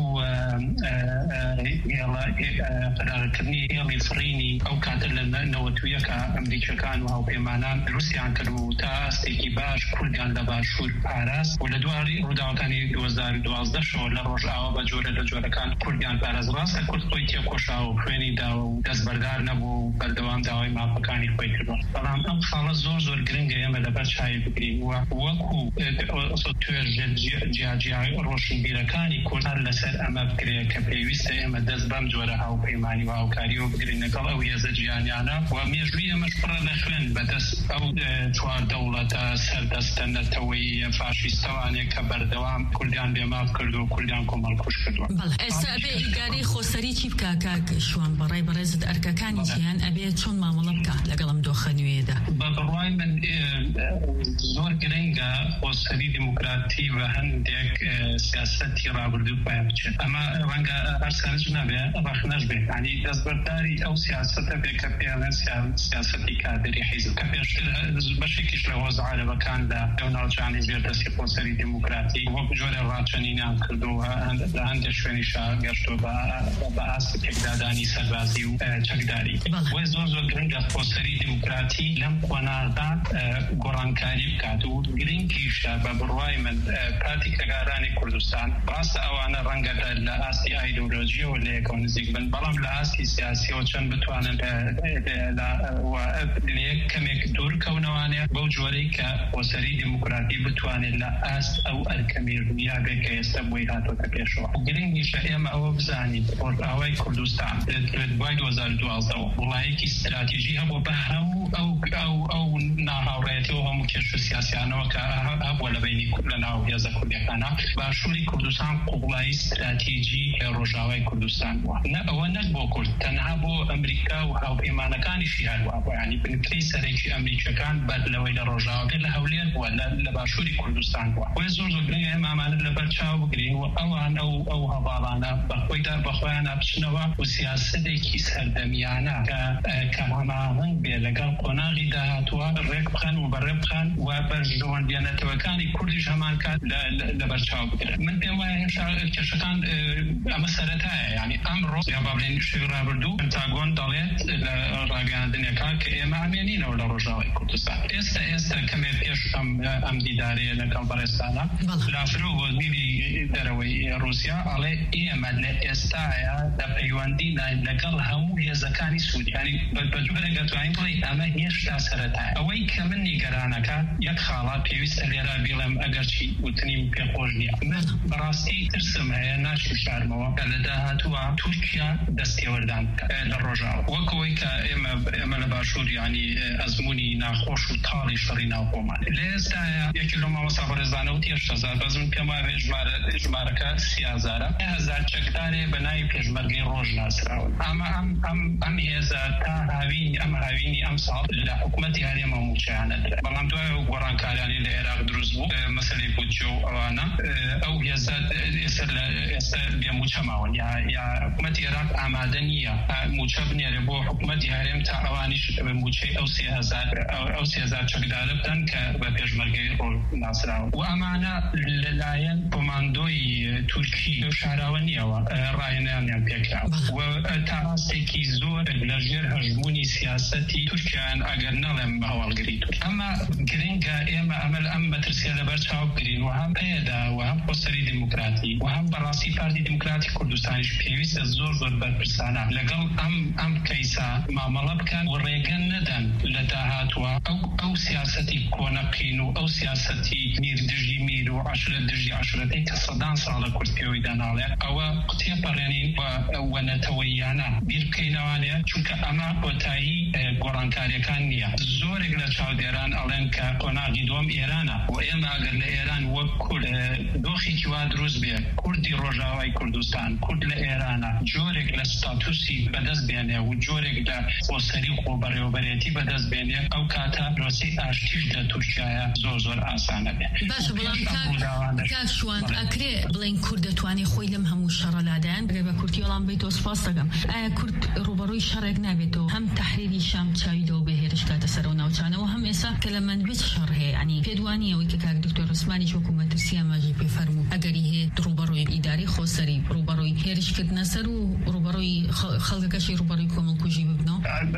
قەرارکردنی هێڵی فڕینی ئەو کاتە لە نەوەت و یەکە ئەمریکەکان و هاوپەیمانان دروستیان کرد و تا ئەستێکی باش کوردیان لە باشوور پاراست و لە دوای ڕووداوەکانی دوو هەزار و دوازدەشەوە لە ڕۆژئاوا بە جۆرە لە جۆرەکان کوردیان پاراست. ڕاستە کورد خۆی تێکۆشاوە و خوێنی داوە و دەستبەردار نەبوو و بەردەوام داوای مافەکانی خۆی کردوە. بەڵام ئەم خاڵە زۆر زۆر گرنگە ئێمە لەبەر چاوی بگرین و وەکو توێژە جیاجیای ڕۆشنبیرەکانی کورد هەر لەسەر ئەمە بکرێت کە پێویستە ئێمە دەست بەم جۆرە هاوپەیمانی و هاوکاریەوە بگرین لەگەڵ ئەو هێزە جیهانیانە و مێژووی ئەمەش پڕە لە خوێن بەدەست ئەو چوار دەوڵەتە سەردەستە نەتەوەی فاشیستەوانێک کە بەردەوام کوردیان بێماف کرد و کوردیان کۆمەڵکوش کردووە. ئێستا ئەبێ ئیدارەی خۆسەری چی بکە کاک شوان بەڕای بەڕێزت ئەرکەکانی جیهان ئەبێ چۆن مامەڵە بکە لەگەڵ ئەم دۆخە نوێیەدا؟ بەڕای من زۆر گرنگە خۆسەری دیموکراتی و هەندێک سیاسەتی ڕابردوو پایە بچێت. ئەمە ڕەنگە هەرسانج نەبێ ڕەخنەش بێت ینی دەستبەرداری ئەو سیاسەتە بێ کە پێڵێن سیاسەتی کادری حیزب کە پێشتر بەشێکیش لە هۆز عارەبەکاندا ئەو ناوچانی زێردەستی خۆسەری دیموکراتی وەک جۆرە ڕاچەنینان کردووە لە هەندێک شوێنیشا گەشتۆ بە ئاستی تێکدادانی سەربازی و چەکداری. وە زۆر زۆر گرنگە خۆسەری دیموکراتی لەم قۆناغدا گۆڕانکاری بکات و گرنگیشە بە بڕوای من پارتی کەگارانی کوردستان. ڕاستە ئەوانە ڕەنگە لە ئاستی ئایدۆلۆژیەوە لە یەکەوە نزیک بن بەڵام لە ئاستی سیاسیەوە چەند بتوانن لە کەمێک دوورکەونەوانێت بەو جۆرەی کە خۆسەری دیموکراتی بتوانێت لە ئاست ئەو ئەرکەمی دنیا بێت کە ئێستا بۆی هاتۆتە پێشەوە. گرنگیشە ئێمە ئەوە بزانین ڕۆژئاوای کوردستان دوای دوو هەزار و دوازدەوە وڵایەکی استراتیژی هەبوو بە هەموو ئەو ئەو ئەو ناهاوڕێتی و هەموو کێش و سیاسیانەوە کە هەبووە لە بینی لە ناو هێزە کوردیەکانە. باشووری کوردستان قوڵایی استراتیژی ڕۆژئاوای کوردستان بووە. نە ئەوە نەک بۆ کورد تەنها بۆ ئەمریکا و هاوپەیمانەکانیشی هەروە بووە. ینی بنکەی سەرەکی ئەمریکەکان بەر لەوەی لە ڕۆژئاوا لە هەولێر بووە لە باشووری کوردستان بووە. وە زۆر زۆر گرنگە ئێمە ئەمانە لەبەر چاو بگرین و ئەوان ئەو ئەو هەواڵانە بەخۆیدا بەخۆیان بچنەوە و سیاسەتێکی سەردەمیانە کە هەماهەنگ بێ لەگەڵ قۆناغی داهاتووە ڕێک بخەن و بەڕێ بخەن و بەرژەوەندیانەتەوەکانی کوردیش هەمان کات لەبەر چاو بگرن. من پێم وایە هێشتا کێشەکان ئەمە سەرەتایە. ینی ئەمڕۆ یا با بڵێن شەوی ڕابردوو پێنتاگۆن دەڵێت لە ڕاگەیاندنەکان کە ئێمە ئەمێنینەوە لە ڕۆژئاوای کوردستان. ئێستا ئێستا کەمێ پێش ئەم دیدارەیە لەگەڵ بەڕێستانە لافرۆ وەزیری دەرەوەی رووسیا ئەڵێ ئێمە لە ئێستاە لە پەیوەندی لەگەڵ هەموو هێزەکانی سوودی ینی بەجۆرە گەتوانین بڵێ ئەمە هێشتا سەرەتایە. ئەوەی کە من نیگەرانەکە یەک خاڵا پێویستە لێرە بڵێم ئەگەرچی وتنیم پێخۆش نییە من بەڕاستی ترسم هەیە ناشی شارمەوە کە لە داهاتووە تورکیا دەستێوەردان لە ڕۆژاوە وەکەوەی کە ئێمە ئێمە لە باشوور ینی ئەزمموی ناخۆش و تاڵی شەڕی ناوخۆمان لە ئێستاە یەکی لە مامۆستا بەڕێزانە و هێشت هەزار بەزم پێم وایە ژمارەکە سی هەزارە هەزار چەکدارێ بە ناوی پێشمەرگەی ڕۆژ ناسراون ئەمە ئەم ئەم ئەم هێزە تا هاوینی ئەم هاوینی ئەم ساڵ لە حکوومەتی هەرێمە موچیانەدرا بەڵام دوای گۆڕانکاریانی لە عێراق دروست بوو مەسەلەی بودجە و ئەوانە ئەو هێزە ئێستا بێموچەماون یا حکوومەتی عێراق ئامادە نییە موچە بنێرێ بۆ حکوومەتی هەرێم تا ئەوانیش موچەی ئەو سێ هەزار ئەو سێ هەزار چەکدارە بدەن کە بە پێشمەرگەی ڕۆژ ناسراون و ئەمانە لەلایەن کۆماندۆی تورکی و شاراوە نیەوە ڕایەنیان پێکرا و تا ڕاستێکی زۆر لەژێر هەژمونی سیاسەتی تورکیان ئەگەر نەڵێم بە هەواڵگری تورک ئەمە گرنگە ئێمە ئەمەل ئەم مەترسیە لەبەر چاو بگرین و هەم پێدا و هەم پۆستەری دیموکراتی و هەم بەڕاستی پارتی دیموکراتی کوردستانیش پێویستە زۆر زۆر بەرپرسانە لەگەڵ ئەم ئەم کەیسا مامەڵە بکەن و ڕێگە نەدەن لە داهاتوە ئەو ئەو سیاسەتی کۆنەقین و ئەو سیاسەتی میردژی میر و عەشرەت دژی عەشرەتەی کە سەدان ساڵە کورد پێوەی داناڵێ ئەوە تێپەڕێنین و نەتەوەیانە بیر بکەینەوانێ چونکە ئەمە کۆتایی گۆڕانکاریەکان نییە زۆرێک لە چاودێران ئەڵێن کە قۆناغی دووەم ئێرانە و ئێمە ئەگەر لە ئێران وەک کورد دۆخێکی وا دروست بێ کوردی ڕۆژاوای کوردستان کورد لە ئێرانە جۆرێک لە ستاتوسی بەدەست بێنێ و جۆرێک لە خۆسەری و خۆبەڕێوەبەرێتی بەدەست بێنێ ئەو کاتە پرۆسەی ئاشتیش لە تورکیایە زۆر زۆر ئاسانە بێ باشە بەڵام کاک شوان ئەکرێ بڵێن کورد دەتوانێت خۆی لەم هەموو شەڕەلادایان بگەر بە کورتی وەڵام بێتەوە سپاس دەکەم ئایا کورد ڕوبەڕووی شەڕێک نابێتەوە هەم تەحریری شام چاویدەوە بەهێرش کاتە سەرەوە ناوچانەوە هەم ئێستا کە لە منبت شەڕ هەیە عنی پێدوانیەوەی کە کاک دکتۆر ڕسمانی وەکو مەترسی ئەماژی پێفەرموو ئەگەری هەیە ڕوبەڕووی ئیداری خۆسەری ڕوبەڕووی هێرشکردنە سەر و ڕوبەڕووی خەڵکەکەشی ڕوبەڕووی کۆمەڵکوژی ببنەوە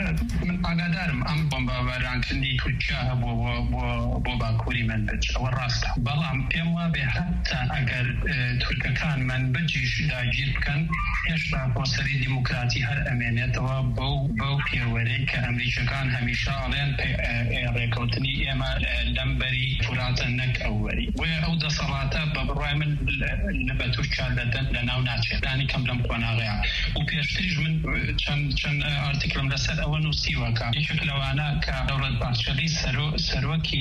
من ئاگادارم ئەم بۆمبارانکردنی تورکیا هەبووە بۆ باکووری منبج ئەوە ڕاستە بەڵام پێم وابێ حتا ئەگەر تورکەکان منبجیش داگیر بکەن هێشتا خۆسەری دیموکراتی هەر ئەمێنێتەوە بەو بەو پێوەرەی کە ئەمریکەکان هەمیشە ئەڵێن ڕێکەوتنی ئێمە لەمبەری فوراتە نەک ئەووەری بۆیە ئەو دەسەڵاتە بە بڕای من لە تورکیا لە ناو ناچێت دانی کەم لەم کۆناغەیە و پێشتریش من چەند ئارتیکلم لەسەر ئەوە نووسیوەکە یەکێک لەوانە کە دەوڵەت باخچەلی سەرۆکی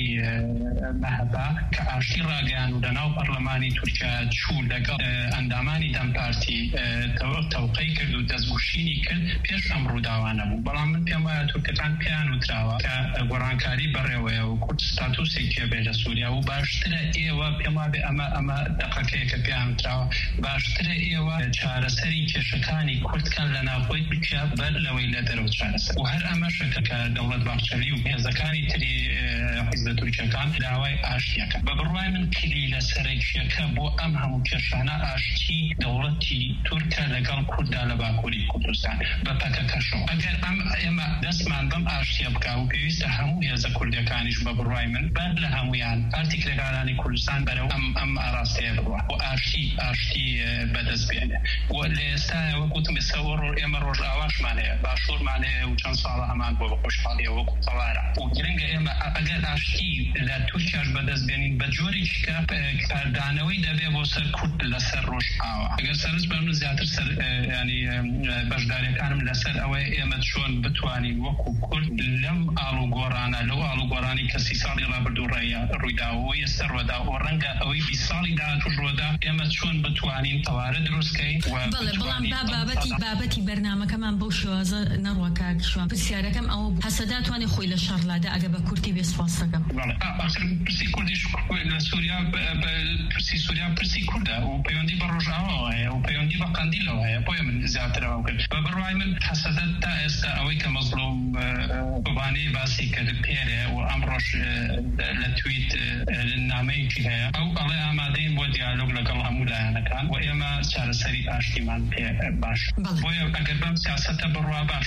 مەهەبا کە ئاشتی ڕاگەیان و لەناو پەرلەمانی تورکیا چوو لەگەڵ ئەندامانی دەمپارتی تەوقەی کرد و دەستگوشینی کرد پێش ئەم ڕووداوانە بوو بەڵام من پێم وایە تورکەکان پێیان وتراوە کە گۆڕانکاری بەڕێوەیە و کورد ستاتوسێکی بێ لە سووریا و باشترە ئێوە پێم وابێ ئەمە ئەمە دەقەکەیە کە پێیان وتراوە باشترە ئێوە چارەسەری کێشەکانی کوردکان لە ناوخۆی بکە بەر لەوەی لە دەرەوە چارەسەر و هەر ئەمەشەکە کە دەوڵەت باخچەلی و هێزەکانی تری حیزب تورکیەکان داوای ئاشتیەکە بە بڕوای من کلی لە سەرەکیەکە بۆ ئەم هەموو کێشانە ئاشتی دەوڵەتی تورکە لەگەڵ کووردا لە باکووری کوردستان بە پەکەکەشەوە ئەگەر ئەم ئێمە دەستمان بەم ئاشتیە بکە و پێویستە هەموو هێزە کوردەکانیش بە بڕوای من بەر لە هەمویان پارتی کرێکارانی کوردستان بەرەو ئەم ئەم ئاراستەیە بڕوە و ئاشتی ئاشتی بەدەست بێنێ و لە ئێستاە وەکوتم ئێستا ئێمە ڕۆژئاواشمان هەیە باشوورمان هەیە و چەند ساڵە هەمان بۆ بە خۆشحاڵیە وەکو تەوارە و گرنگە ئێمە ئەگەر ئاشتی لە تورکیاش بەدەست بێنین بە جۆرێکی کە کاردانەوەی دەبێ بۆ سەر کورد لەسەر ڕۆژ ئاوە ئەگەر سەرنج بە من زیاتر سەر ینی بەشداریەکانم لەسەر ئەوەی ئێمە چۆن بتوانین وەکو کورد لەم ئاڵوگۆڕانە لەو ئاڵوگۆڕانی کە سی ساڵی ڕابردوو ڕوویداوەوەی ئێستا ڕۆدا و ڕەنگە ئەوەی بیست ساڵی داهاتوو ڕۆدا ئێمە چۆن بتوانین تەوارە دروستکەین بەڵام بابەتی بابەتی بەرنامەکەمان بەو شێوازە نەڕوە کاک شوان پرسیارەکەم ئەوە حەسەدا توانێت خۆی لە شەڕلادا ئەگە بە کورتی بێ سپاس دەکەم پرسی کوردیش لە سووریا پرسی سووریا پرسی کوردە و پەیوەندی بە ڕۆژئاوا هەیە و پەیوەندی بە قەندیلەوە هەیە بۆیە من زیاترەوە کرد بە بڕوای من حەسەدەت تا ئێستا ئەوەی کە مەزڵوم بەبانەی باسی کرد پێرێ و ئەمڕۆژ لە تویت نامەیەکی هەیە ئەو ئەڵێ ئامادەین بۆ دیالۆگ لەگەڵ هەموو لایەنەکان و ئێمە چارەسەری ئاشتیمان پێ باش بۆیە ئەگەر بەم سیاسەتە بڕوا باشە بەڵام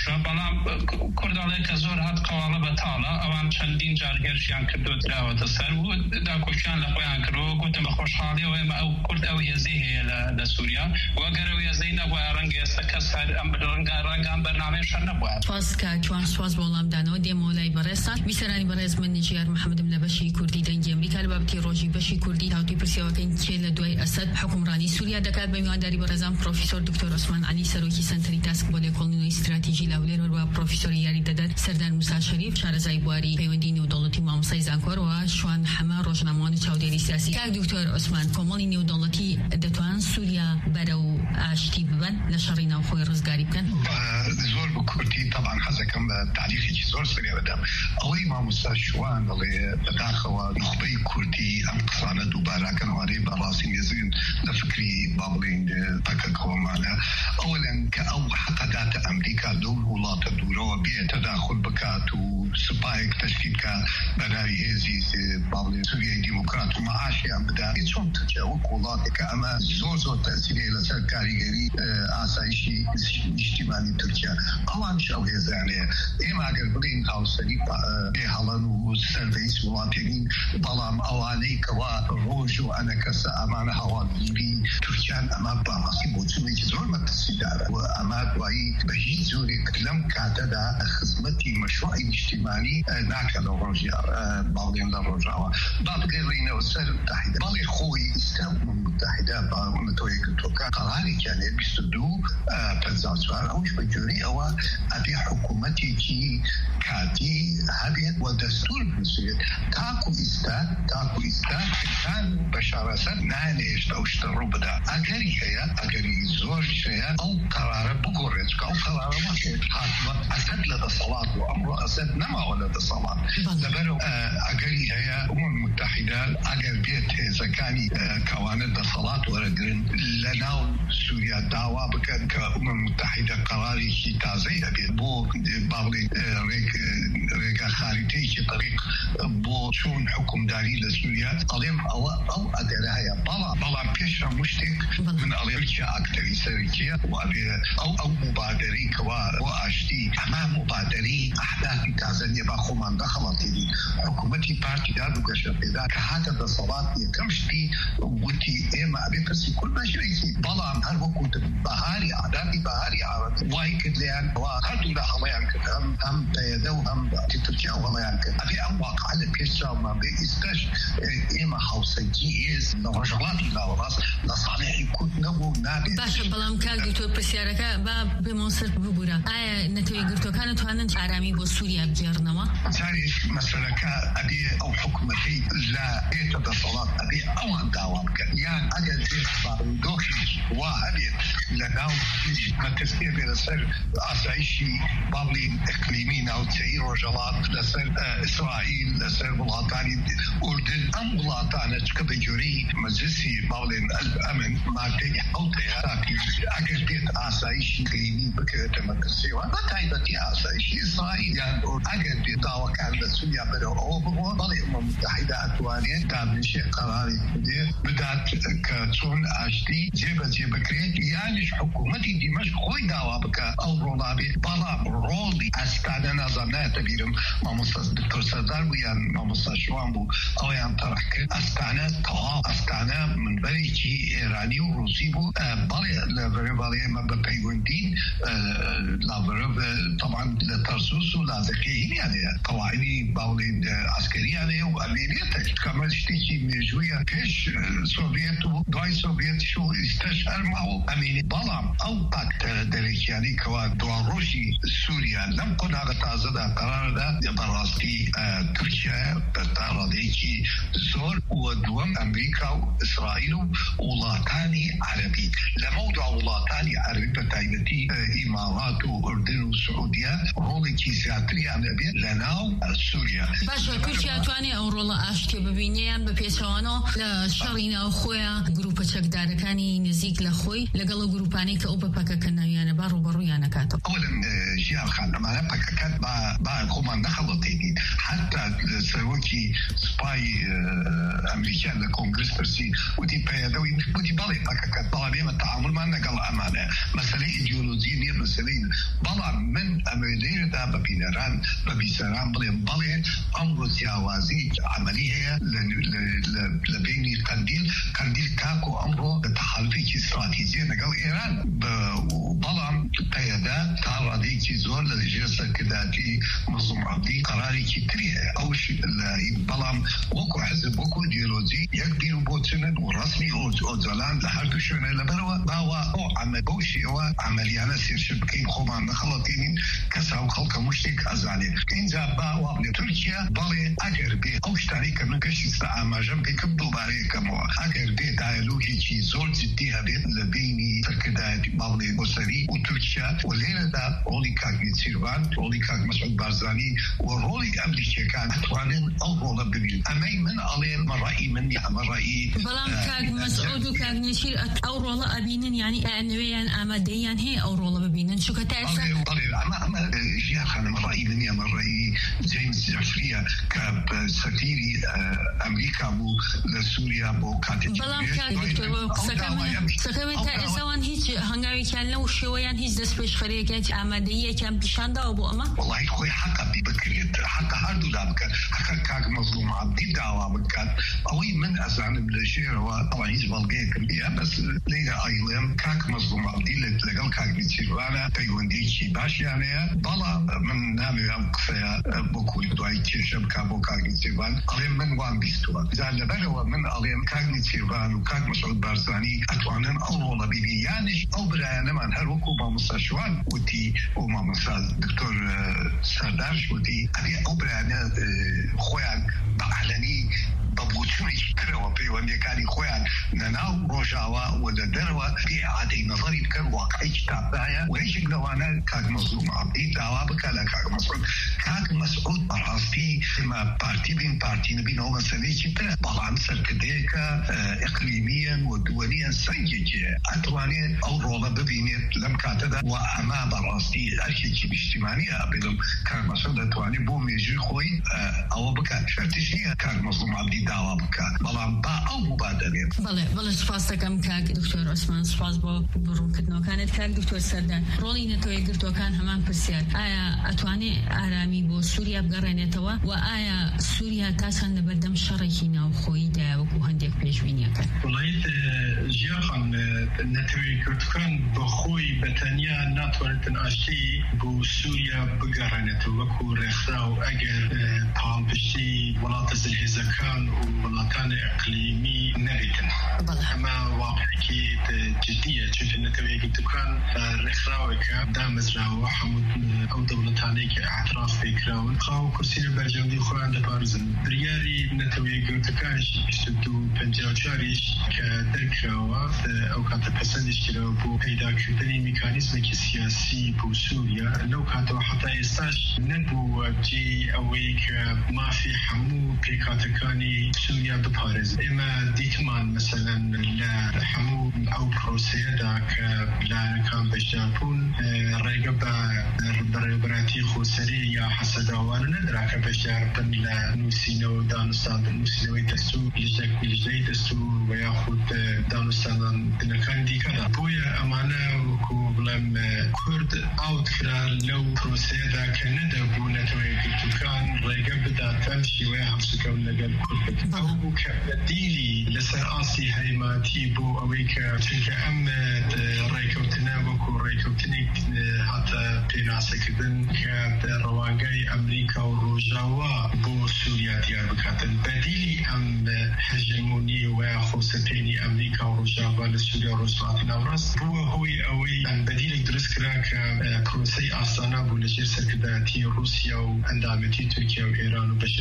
کوردڵێکە زۆر هات قواڵە بەتاڵە ئەوان چەندین جار هێرشیان کردو دراوەتە سەر و داکۆشیان لە خۆیان کردەوە گوتم بە خۆشحاڵیەوە ئێمە ئەو کورد ئەو هێزەی هەیە لە سووریا وەگەر ئەو هێزەی نەبووە ڕەنگە ئێستا کەس ئەم ڕەنگان بەرنامەی شەر نەبووە. سپاس کە جوان سپاس بۆ وەڵامدانەوە دێمەوە لای بەڕێستان. بیسەرانی بەڕێز من نجیار محەممەدم لە بەشی کوردی دەنگی ئەمریکا لە بابەتی ڕۆژی بەشی کوردی هاوتی پرسیەوەکەین کێ لە دوای ئەسەد حکومڕانی سووریا دەکات بە میوانداری بەڕێزان پرۆفیسۆر دکتۆر عوسمان عەلی سەرۆکی سەنتەری تاسک بۆ لێکۆڵینەوەی استراتیژی لاولێر وەروە پرۆفیسۆر یاری دەدات سەردار موسا شەریف شارەزای بواری پەیوەندی نێودەوڵەتی مامۆستای زانکۆرەوە شوان هەمە ڕۆژنامەوانی چاودێری سیاسی. کاک دکتۆر عوسمان کۆمەڵی نێودەوڵەتی دەتوان سووریا بەرەو ئاشتی ببن لە شەڕی ناوخۆی ڕزگاری بکەن؟ زۆر بە کوردی طبعا حەزەکەم بە تعریفێکی زۆر سریع بدەم. ئەوەی مامۆستا شوان دەڵێ بەداخەوە نخبەی کوردی ئەم قسانە دووباراکەنەوەی بەڕاستی نێزین لە فکری با بڵێن پەکە کۆمانە ئەوەلەن کە ئەو حەقەداتە ئەمریکا لەو وڵاتە دوورەوە بێ تەداخل بکات و سوپایەک تەشکیل بکات بەناوی هێزی با بڵێن سووریای دیموکرات و مەعاشیان بدات. چۆن ترکیە وەک وڵاتێکە ئەمە زۆر زۆر تەسیری لەسەر کاریگەری ئاسایشی نیشتیمانی تورکیا ئەوانش ئەو هێزانەیە. ئێمە ئەگەر بڵین هاوسەری بێ هەڵەن و سەرڤیس وڵاتێنین بەڵام ئەوانەی کەوا ڕۆژ و ئەنە کەسە ئەمانە هەواڵگیری تورکیان ئەمە باڕاستی بۆچوونێکی زۆر مەترسیدارە و ئەمە دوایی بە هیچ زۆرێک لەم کاتەدا خزمەتی مەشروعی نیشتیمانی ناکە لە ڕۆژیا باڵێن لە ڕۆژاوە با بگەڕێنەوە سەر متحیدە بەڵێ خۆی ئێستا متحیدە بەتۆی گرتوەکە قەرارێکیان هەیە بیست و دوو پەنجا و چوار ئەوش بە جۆرەی ئەوە ئەبێ حکوومەتێکی کاتی هەبێت و دەستور بنووسێت تاکو ئێستا تاکو ئێستا کان بە شارەسەر نانێشت ئەو شتە ڕوو بدا. ئەگەری هەیە ئەگەری زۆر هەیە ئەو قەرارە بگۆڕێت کە ئەو قەرارە وەکێت هاتووە ئەسەد لە دەسەڵات و ئەمڕۆ ئەسەد نەماوە لە دەسەڵات لەبەرەوە ئەگەری هەیە ئومم متحیدە ئەگەر بێت هێزەکانی کەوانە دەسەڵات وەرەگرن لە ناو سووریا داوا بکەن کە ئومم متحیدە قەرارێکی تازەی هەبێت بۆ با بڵێن ڕێگا خاریتەیەکی طریق بۆ چۆن حکومداری لە سووریا ئەڵێم ئەوە ئەو ئەگەرە هەیە بەڵام بەڵام پێش هەموو شتێک من ئەڵێ تورکیا ئاکتەری سەرکیە وابێ ئەو ئەو مبادەری کەوا بۆ ئاشتی ئەما مبادەری ئەحدافی تازە نیە با خۆمان دەخەڵەتێنی حکوومەتی پارتیدار و گەشە پێدا کە هاتە دەسەڵات یەکەم شتی وتی ئێمە ئەبێ پرسی کورد بەژێکی بەڵام هەر وەکو بەهاری ئاداتی بەهاری عەرەب وای کرد لێیان هەردوو لە هەڵەیان کرد هەم پەیەدە و هەم تورکیا هەڵەیان کرد ئەبێ ئەم واقعە لە پێش چاومان بێ ئێستاش ئێمە هاوسەنگی هێز لە ڕۆژهەڵاتی ناوەڕاست لە ساڵحی کورد نەبوو نابێت. باشە بەڵام کاک دکتۆر پرسیارەکە با بێمەوە سەر ببوورە ئایا نەتەوەی گرتوەکان توانن ئارامی بۆ سووریا بگێڕنەوە؟ جارێک مەسەلەکە ئەبێ ئەو حکوومەتەی لە بێتە دەسەڵات ئەبێ ئەوان داوا بکەن یان ئەگەر بێت بارودۆخی وا هەبێت لە ناو مەترسیە بێ لەسەر ئاسایشی با بڵێن ئیقلیمی ناوچەیی ڕۆژهەڵات لەسەر ئیسرائیل لەسەر وڵاتانی ئوردن ئەم وڵاتانە چکە بە جۆرەی مەجلسی با بڵێن ئەمن مادەی حەوت هەیە ئەگەر بێت ئاسایشی ئیقلیمی بکرێتە مەترسیەوە بە تایبەتی ئاسایشی ئیسرائیل یان ئەگەر بێت داواکان لە سووریا بەرەو ئەوە بڕۆن بەڵێ ئەمە متحیدە ئەتوانێت دابنیشێ قەراری بدێ بدات کە چۆن ئاشتی جێبەجێ بکرێت یانیش حکوومەتی دیمەشق خۆی داوا بکە ئەو ڕۆڵابێت بەڵام ڕۆڵی ئەستانە نازانم نایەتە بیرم مامۆستا دکتۆر سەردار بوو یان مامۆستا شوان بوو ئەویان تەڕح کرد ئەستانە تەواو ئەستانە منبەرێکی ئێرانی و ڕووسی بوو بەڵێ لە بەرە بەڵێ ئێمە بە پەیوەندی لاڤەرە طبعا لە تەرسوس و لازەکەییان هەیە قەواعیدی باوڵێن عسکەریان هەیە و ئەمێنێتە کەمە شتێکی مێژوویە پێش سۆڤێت و دوای سۆڤێتش و ئێستاش هەرماوە ئەمێنێت بەڵام ئەو پاکتە دەرێکیانی کەوا دوڕۆژی سووریا لەم قۆناغە تازەدا قەراردا بەڕاستی تورکیا بەتا ڕادەیەکی زۆر و دووەم ئەمریکا و ئیسرائیل و وڵاتانی عەرەبی لەمە و دوا وڵاتانی عەرەبی بە تایبەتی ئیمارات و ئوردن و سعودیە ڕۆڵێکی زیاتریان دەبێت لە ناو سووریا. باشە تورکیا توانێت ئەو ڕۆڵە ئاشتی ببینیان بە پێچەوانەوە لە شەڕی ناوخۆیان گروپە چەکدارەکانی نزیک لە خۆی لەگەڵ ئەو گروپانەی کە ئەو بە پەکەکە ناویانە با ڕوبەڕوویان نەکاتەوە. ئەوەن ژیان خان ئەمانە پەکەکەت با خۆمان نەخەڵەتێنین حتا سروكي سباي أمريكا لكونغرس برسي ودي بيدوي ودي بالي بكك طالبين التعامل معنا قال أمانة مسألة إيديولوجية مسألة بلا من أمريكا ده ببينران ببيسران بلي بلي أمر جوازي عملية لبيني قنديل قنديل كاكو أمره تحالفي استراتيجية نقول إيران بلا قيادة تعرضي كي زور لجلسة كده في منظومة عبدي قراري كي تريه أو شيء بلا وكو حزب وكو إيديولوجي يكبير بوتسنن ورسمي أو زلان لحركو شونا لبروا باوا أو عمل بوشي أو عمليانا سير شبكين خوما نخلطين كسا وخلق مشتك أزالي إنزا باوا لتركيا بالي أجر بي أو شتاري كمنكش استعامة جمكي كبدو باري كموا أجر بي دايلوجي كي زول جديها بي لبيني تركداية بالي بوسري وتركيا ولينا دا رولي كاك نتسيربان رولي كاك مسعود بارزاني ورولي أمريكا كان أتوانين أو رولا ببين أمي من ألين من رأي من من رأي بلام كاك مسعود وكاك نتسير أو رولا أبينن يعني أنويان أمديان هي أو رولا ببينن شو كتاسا أما أما جيا خانا من رأي مني من رأي جيمس جعفرية كسفيري أمريكا بو لسوريا بو كاتب بلام كاك دكتور سكمن سكمن تأسوان هيج هنغاري كان لو شويان هيج دسبش خريجة عمدية كان بشاندا أبو أما والله خوي حقا ببكرية حقا هردو دابك حقا كاك مظلوم عبدي دعوة بكات أوي من أزعن بلشير وطبعا هيج بلغيك بيها بس لينا أيلم كاك مظلوم عبدي لقل كاك بيتسيروانا تيوانديكي باش يعني بلا من نامي أم كفايا بوكو يدوائي كيشب كابو كاك بيتسيروان أليم من وان بيستوا إذا لبلوا من أليم كاك بيتسيروان وكاك مسعود بارزاني أتوانن أولا بيبي يعني أو برانا من هر وكو ما مستشوان ودي وما مسا دكتور سردارش ودي أبي أو برانا خوان بعلني ببوتشوني كروا بيواني كاني خوان نناو روجاوا ولا دروا بإعادة نظري بكر واقعي كتاب بايا ويجب لوانا كاك مظلوم عبدي دعوا بكالا كاك مسعود كاك مسعود براستي ما بارتي بين بارتي نبين هو مسألة كتاب بلان سركديكا إقليميا ودوليا سنجيجي أتواني أو رولا ببينيت لم كاتدا وأما براستي أركيكي باجتماعية بلهم كاك مسعود أتواني بو ميجي خوي أو بكا شرطشنية كاك مظلوم عبدي دعوا بكا بلان با أو مبادرين بله بله سپاس دکم کاک دکتر عثمان سپاس با برون کردن کانت کاک دکتر سردار رولی نتوی گرتو کان همان پرسیار آیا اتوانی آرامی با سوریا بگرانه توا و آیا سوریا تاسن لبردم شرکی ناو خویی دا وکو هندک پیشبینی کرد. ولایت جیان نتوی گرتو کان با خوی بتنیا ناتوانتن آشتی با سوریا بگرانه توا وکو رخراو اگر پام پشتی ولات زلهزکان و ولاتان اقلیمی نبیتن. اما واقعی جدیه چون نتوی گرتو کان رخراوی که دامز راو حمود او دولتانی که اعتراف بکراون خواهو کرسیر برجامدی خوان دپارزن بریاری نتوی گرتو کانش اشتدو پنجاو چاریش که درکراوه او کاتا پسندش کراو بو پیدا کردنی میکانیزم که سیاسی بو سوریا لو کاتا حتی استاش نبو جی اوی که ما فی حمو پیکاتکانی سوریا بپارز اما دیتمان مثلا لحمو او پروسیه دا که لانکان بشتاپون رقبا برابراتی خوصری یا حسداوان ندرا که بشتاپن لنوسینو دانستان نوسینوی دستور لجدهی دستور و یا خود دانستان دنکان دیگه دا بویا امانه وکو بلم کرد آوت کرا لو پروسیه دا که ندبو نتوی گرتوکان رقب دا تمشی و همسکون لگل کرد او که دیلی لسر آسی حیماتی بو اوی که چونکه امد ریکوتنه وکو ریکوتنیک حتی پیراسه کردن که روانگای امریکا و روژاوا بو سوریا دیار بکاتن بدیلی ام هجمونی و خوصتینی امریکا و روژاوا لسوریا و روزمات نوراس بو هوی اوی بدیلی درست کرا که پروسی آسانا بو لجر سرکداتی روسیا و اندامتی ترکیه و ایران و بشر ولاتان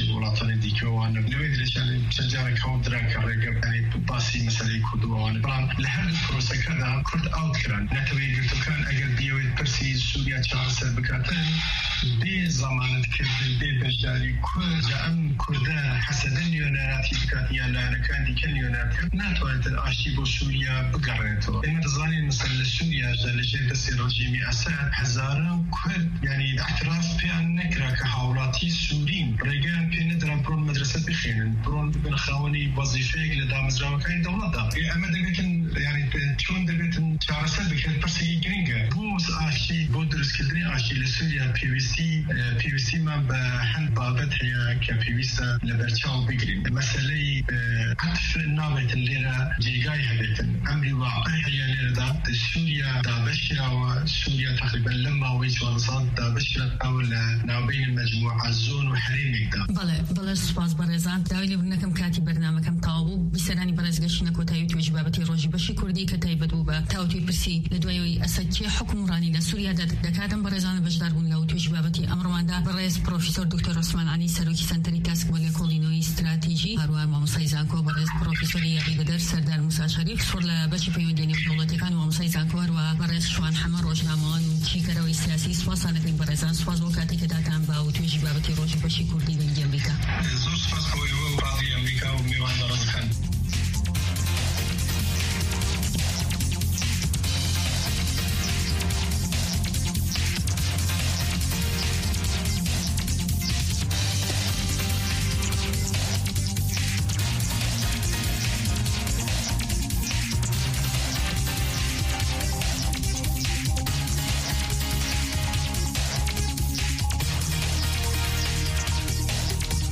بەرزان دیکەوان لەوێ درێژان چەندجارێک هەوڵ درا کە ڕێگەبانی باسی مەسەلەی کوردوان بەڵام لە هەردوو پرۆسەکەدا کورد ئاوتکران نەتەوەی گرتوەکان ئەگەر بیەوێت پرسی سووریا چارەسەر بکاتن بێ زەمانەتکردن بێ بەشداری کورد جا ئەم کوردە حەسەدە نوێنەراتی بکات یان لایەنەکان دیکە نوێنەرکرد ناتوانێت ئاشتی بۆ سووریا بگەڕێتەوە. ئێمە دەزانین مەسەل لە سووریاشدا لەژێر دەستی ڕژیمی ئەسەد هەزاران کورد یعنی اعتراف پێیان نەکرا کە هاوڵاتی سوورین ڕێگەیان پێ نەدرا بڕۆن مەدرسە بخوێنن بڕۆن ببن خاوەنی وەزیفەیەک لە دامەزراوەکانی دەوڵەتدا. ئەمە دەبێتن یعنی چۆن دەبێتن چارەسەر بکرێت پرسێکی گرنگە بۆ ئاشتی بۆ دروستکردنی ئاشتی لە سووریا پێویستی پێویستیمان بە هەند بابەت هەیە کە پێویستە لە بەرچاو بگرین. مەسەلەی عەتف نابێتن لێرە جێگای هەبێتن ئەمری واقعی هەیە لێرەدا سووریا دابەشراوە سووریا تقریبا لەم ماوەی چوار ساڵ دابەشراوە لە ناوبەین مەجموعە زۆن و حرێمێکدا. بەڵێ بەڵێ سوپاس بەڕێزان داوای لێبوونەکەم کاتی بەرنامەکەم تەواو بوو. بیسەرانی بەڕێزگەشتنە کۆتایی و توێژی بابەتی ڕۆژی بەشی کوردی کە تایبەت بوو بە تاوتوی پرسی لە دوایەوەی ئەسەدچێ حکومڕانی لە سووریا دەکاتم بەڕێزانە بەشدار بوون لە توێژی بابەتی ئەمڕۆماندا بەڕێز پرۆفیسۆر دکتۆر عوسمان عەلی سەرۆکی سەنتەری کاسکبۆ لە کۆڵینەوەی استراتیژی هەروەها مامۆستای زانکۆ بەڕێز پرۆفیسۆری یاغی بەدەر سەردار موسا شەریف سۆر لە بەشی پەیوەندی نێودەوڵەتیەکان و مامۆستای زانکۆ هەروەها بەڕێز شوان حەمە ڕۆژنامەوان و چیکەرەوەی سیاسی سوپاسانەکەین بەڕێزان سوپاس بۆ کاتێک کە داتان با و توێژی بابەتی ڕۆژی بەشی کوردی لە ئەمریکا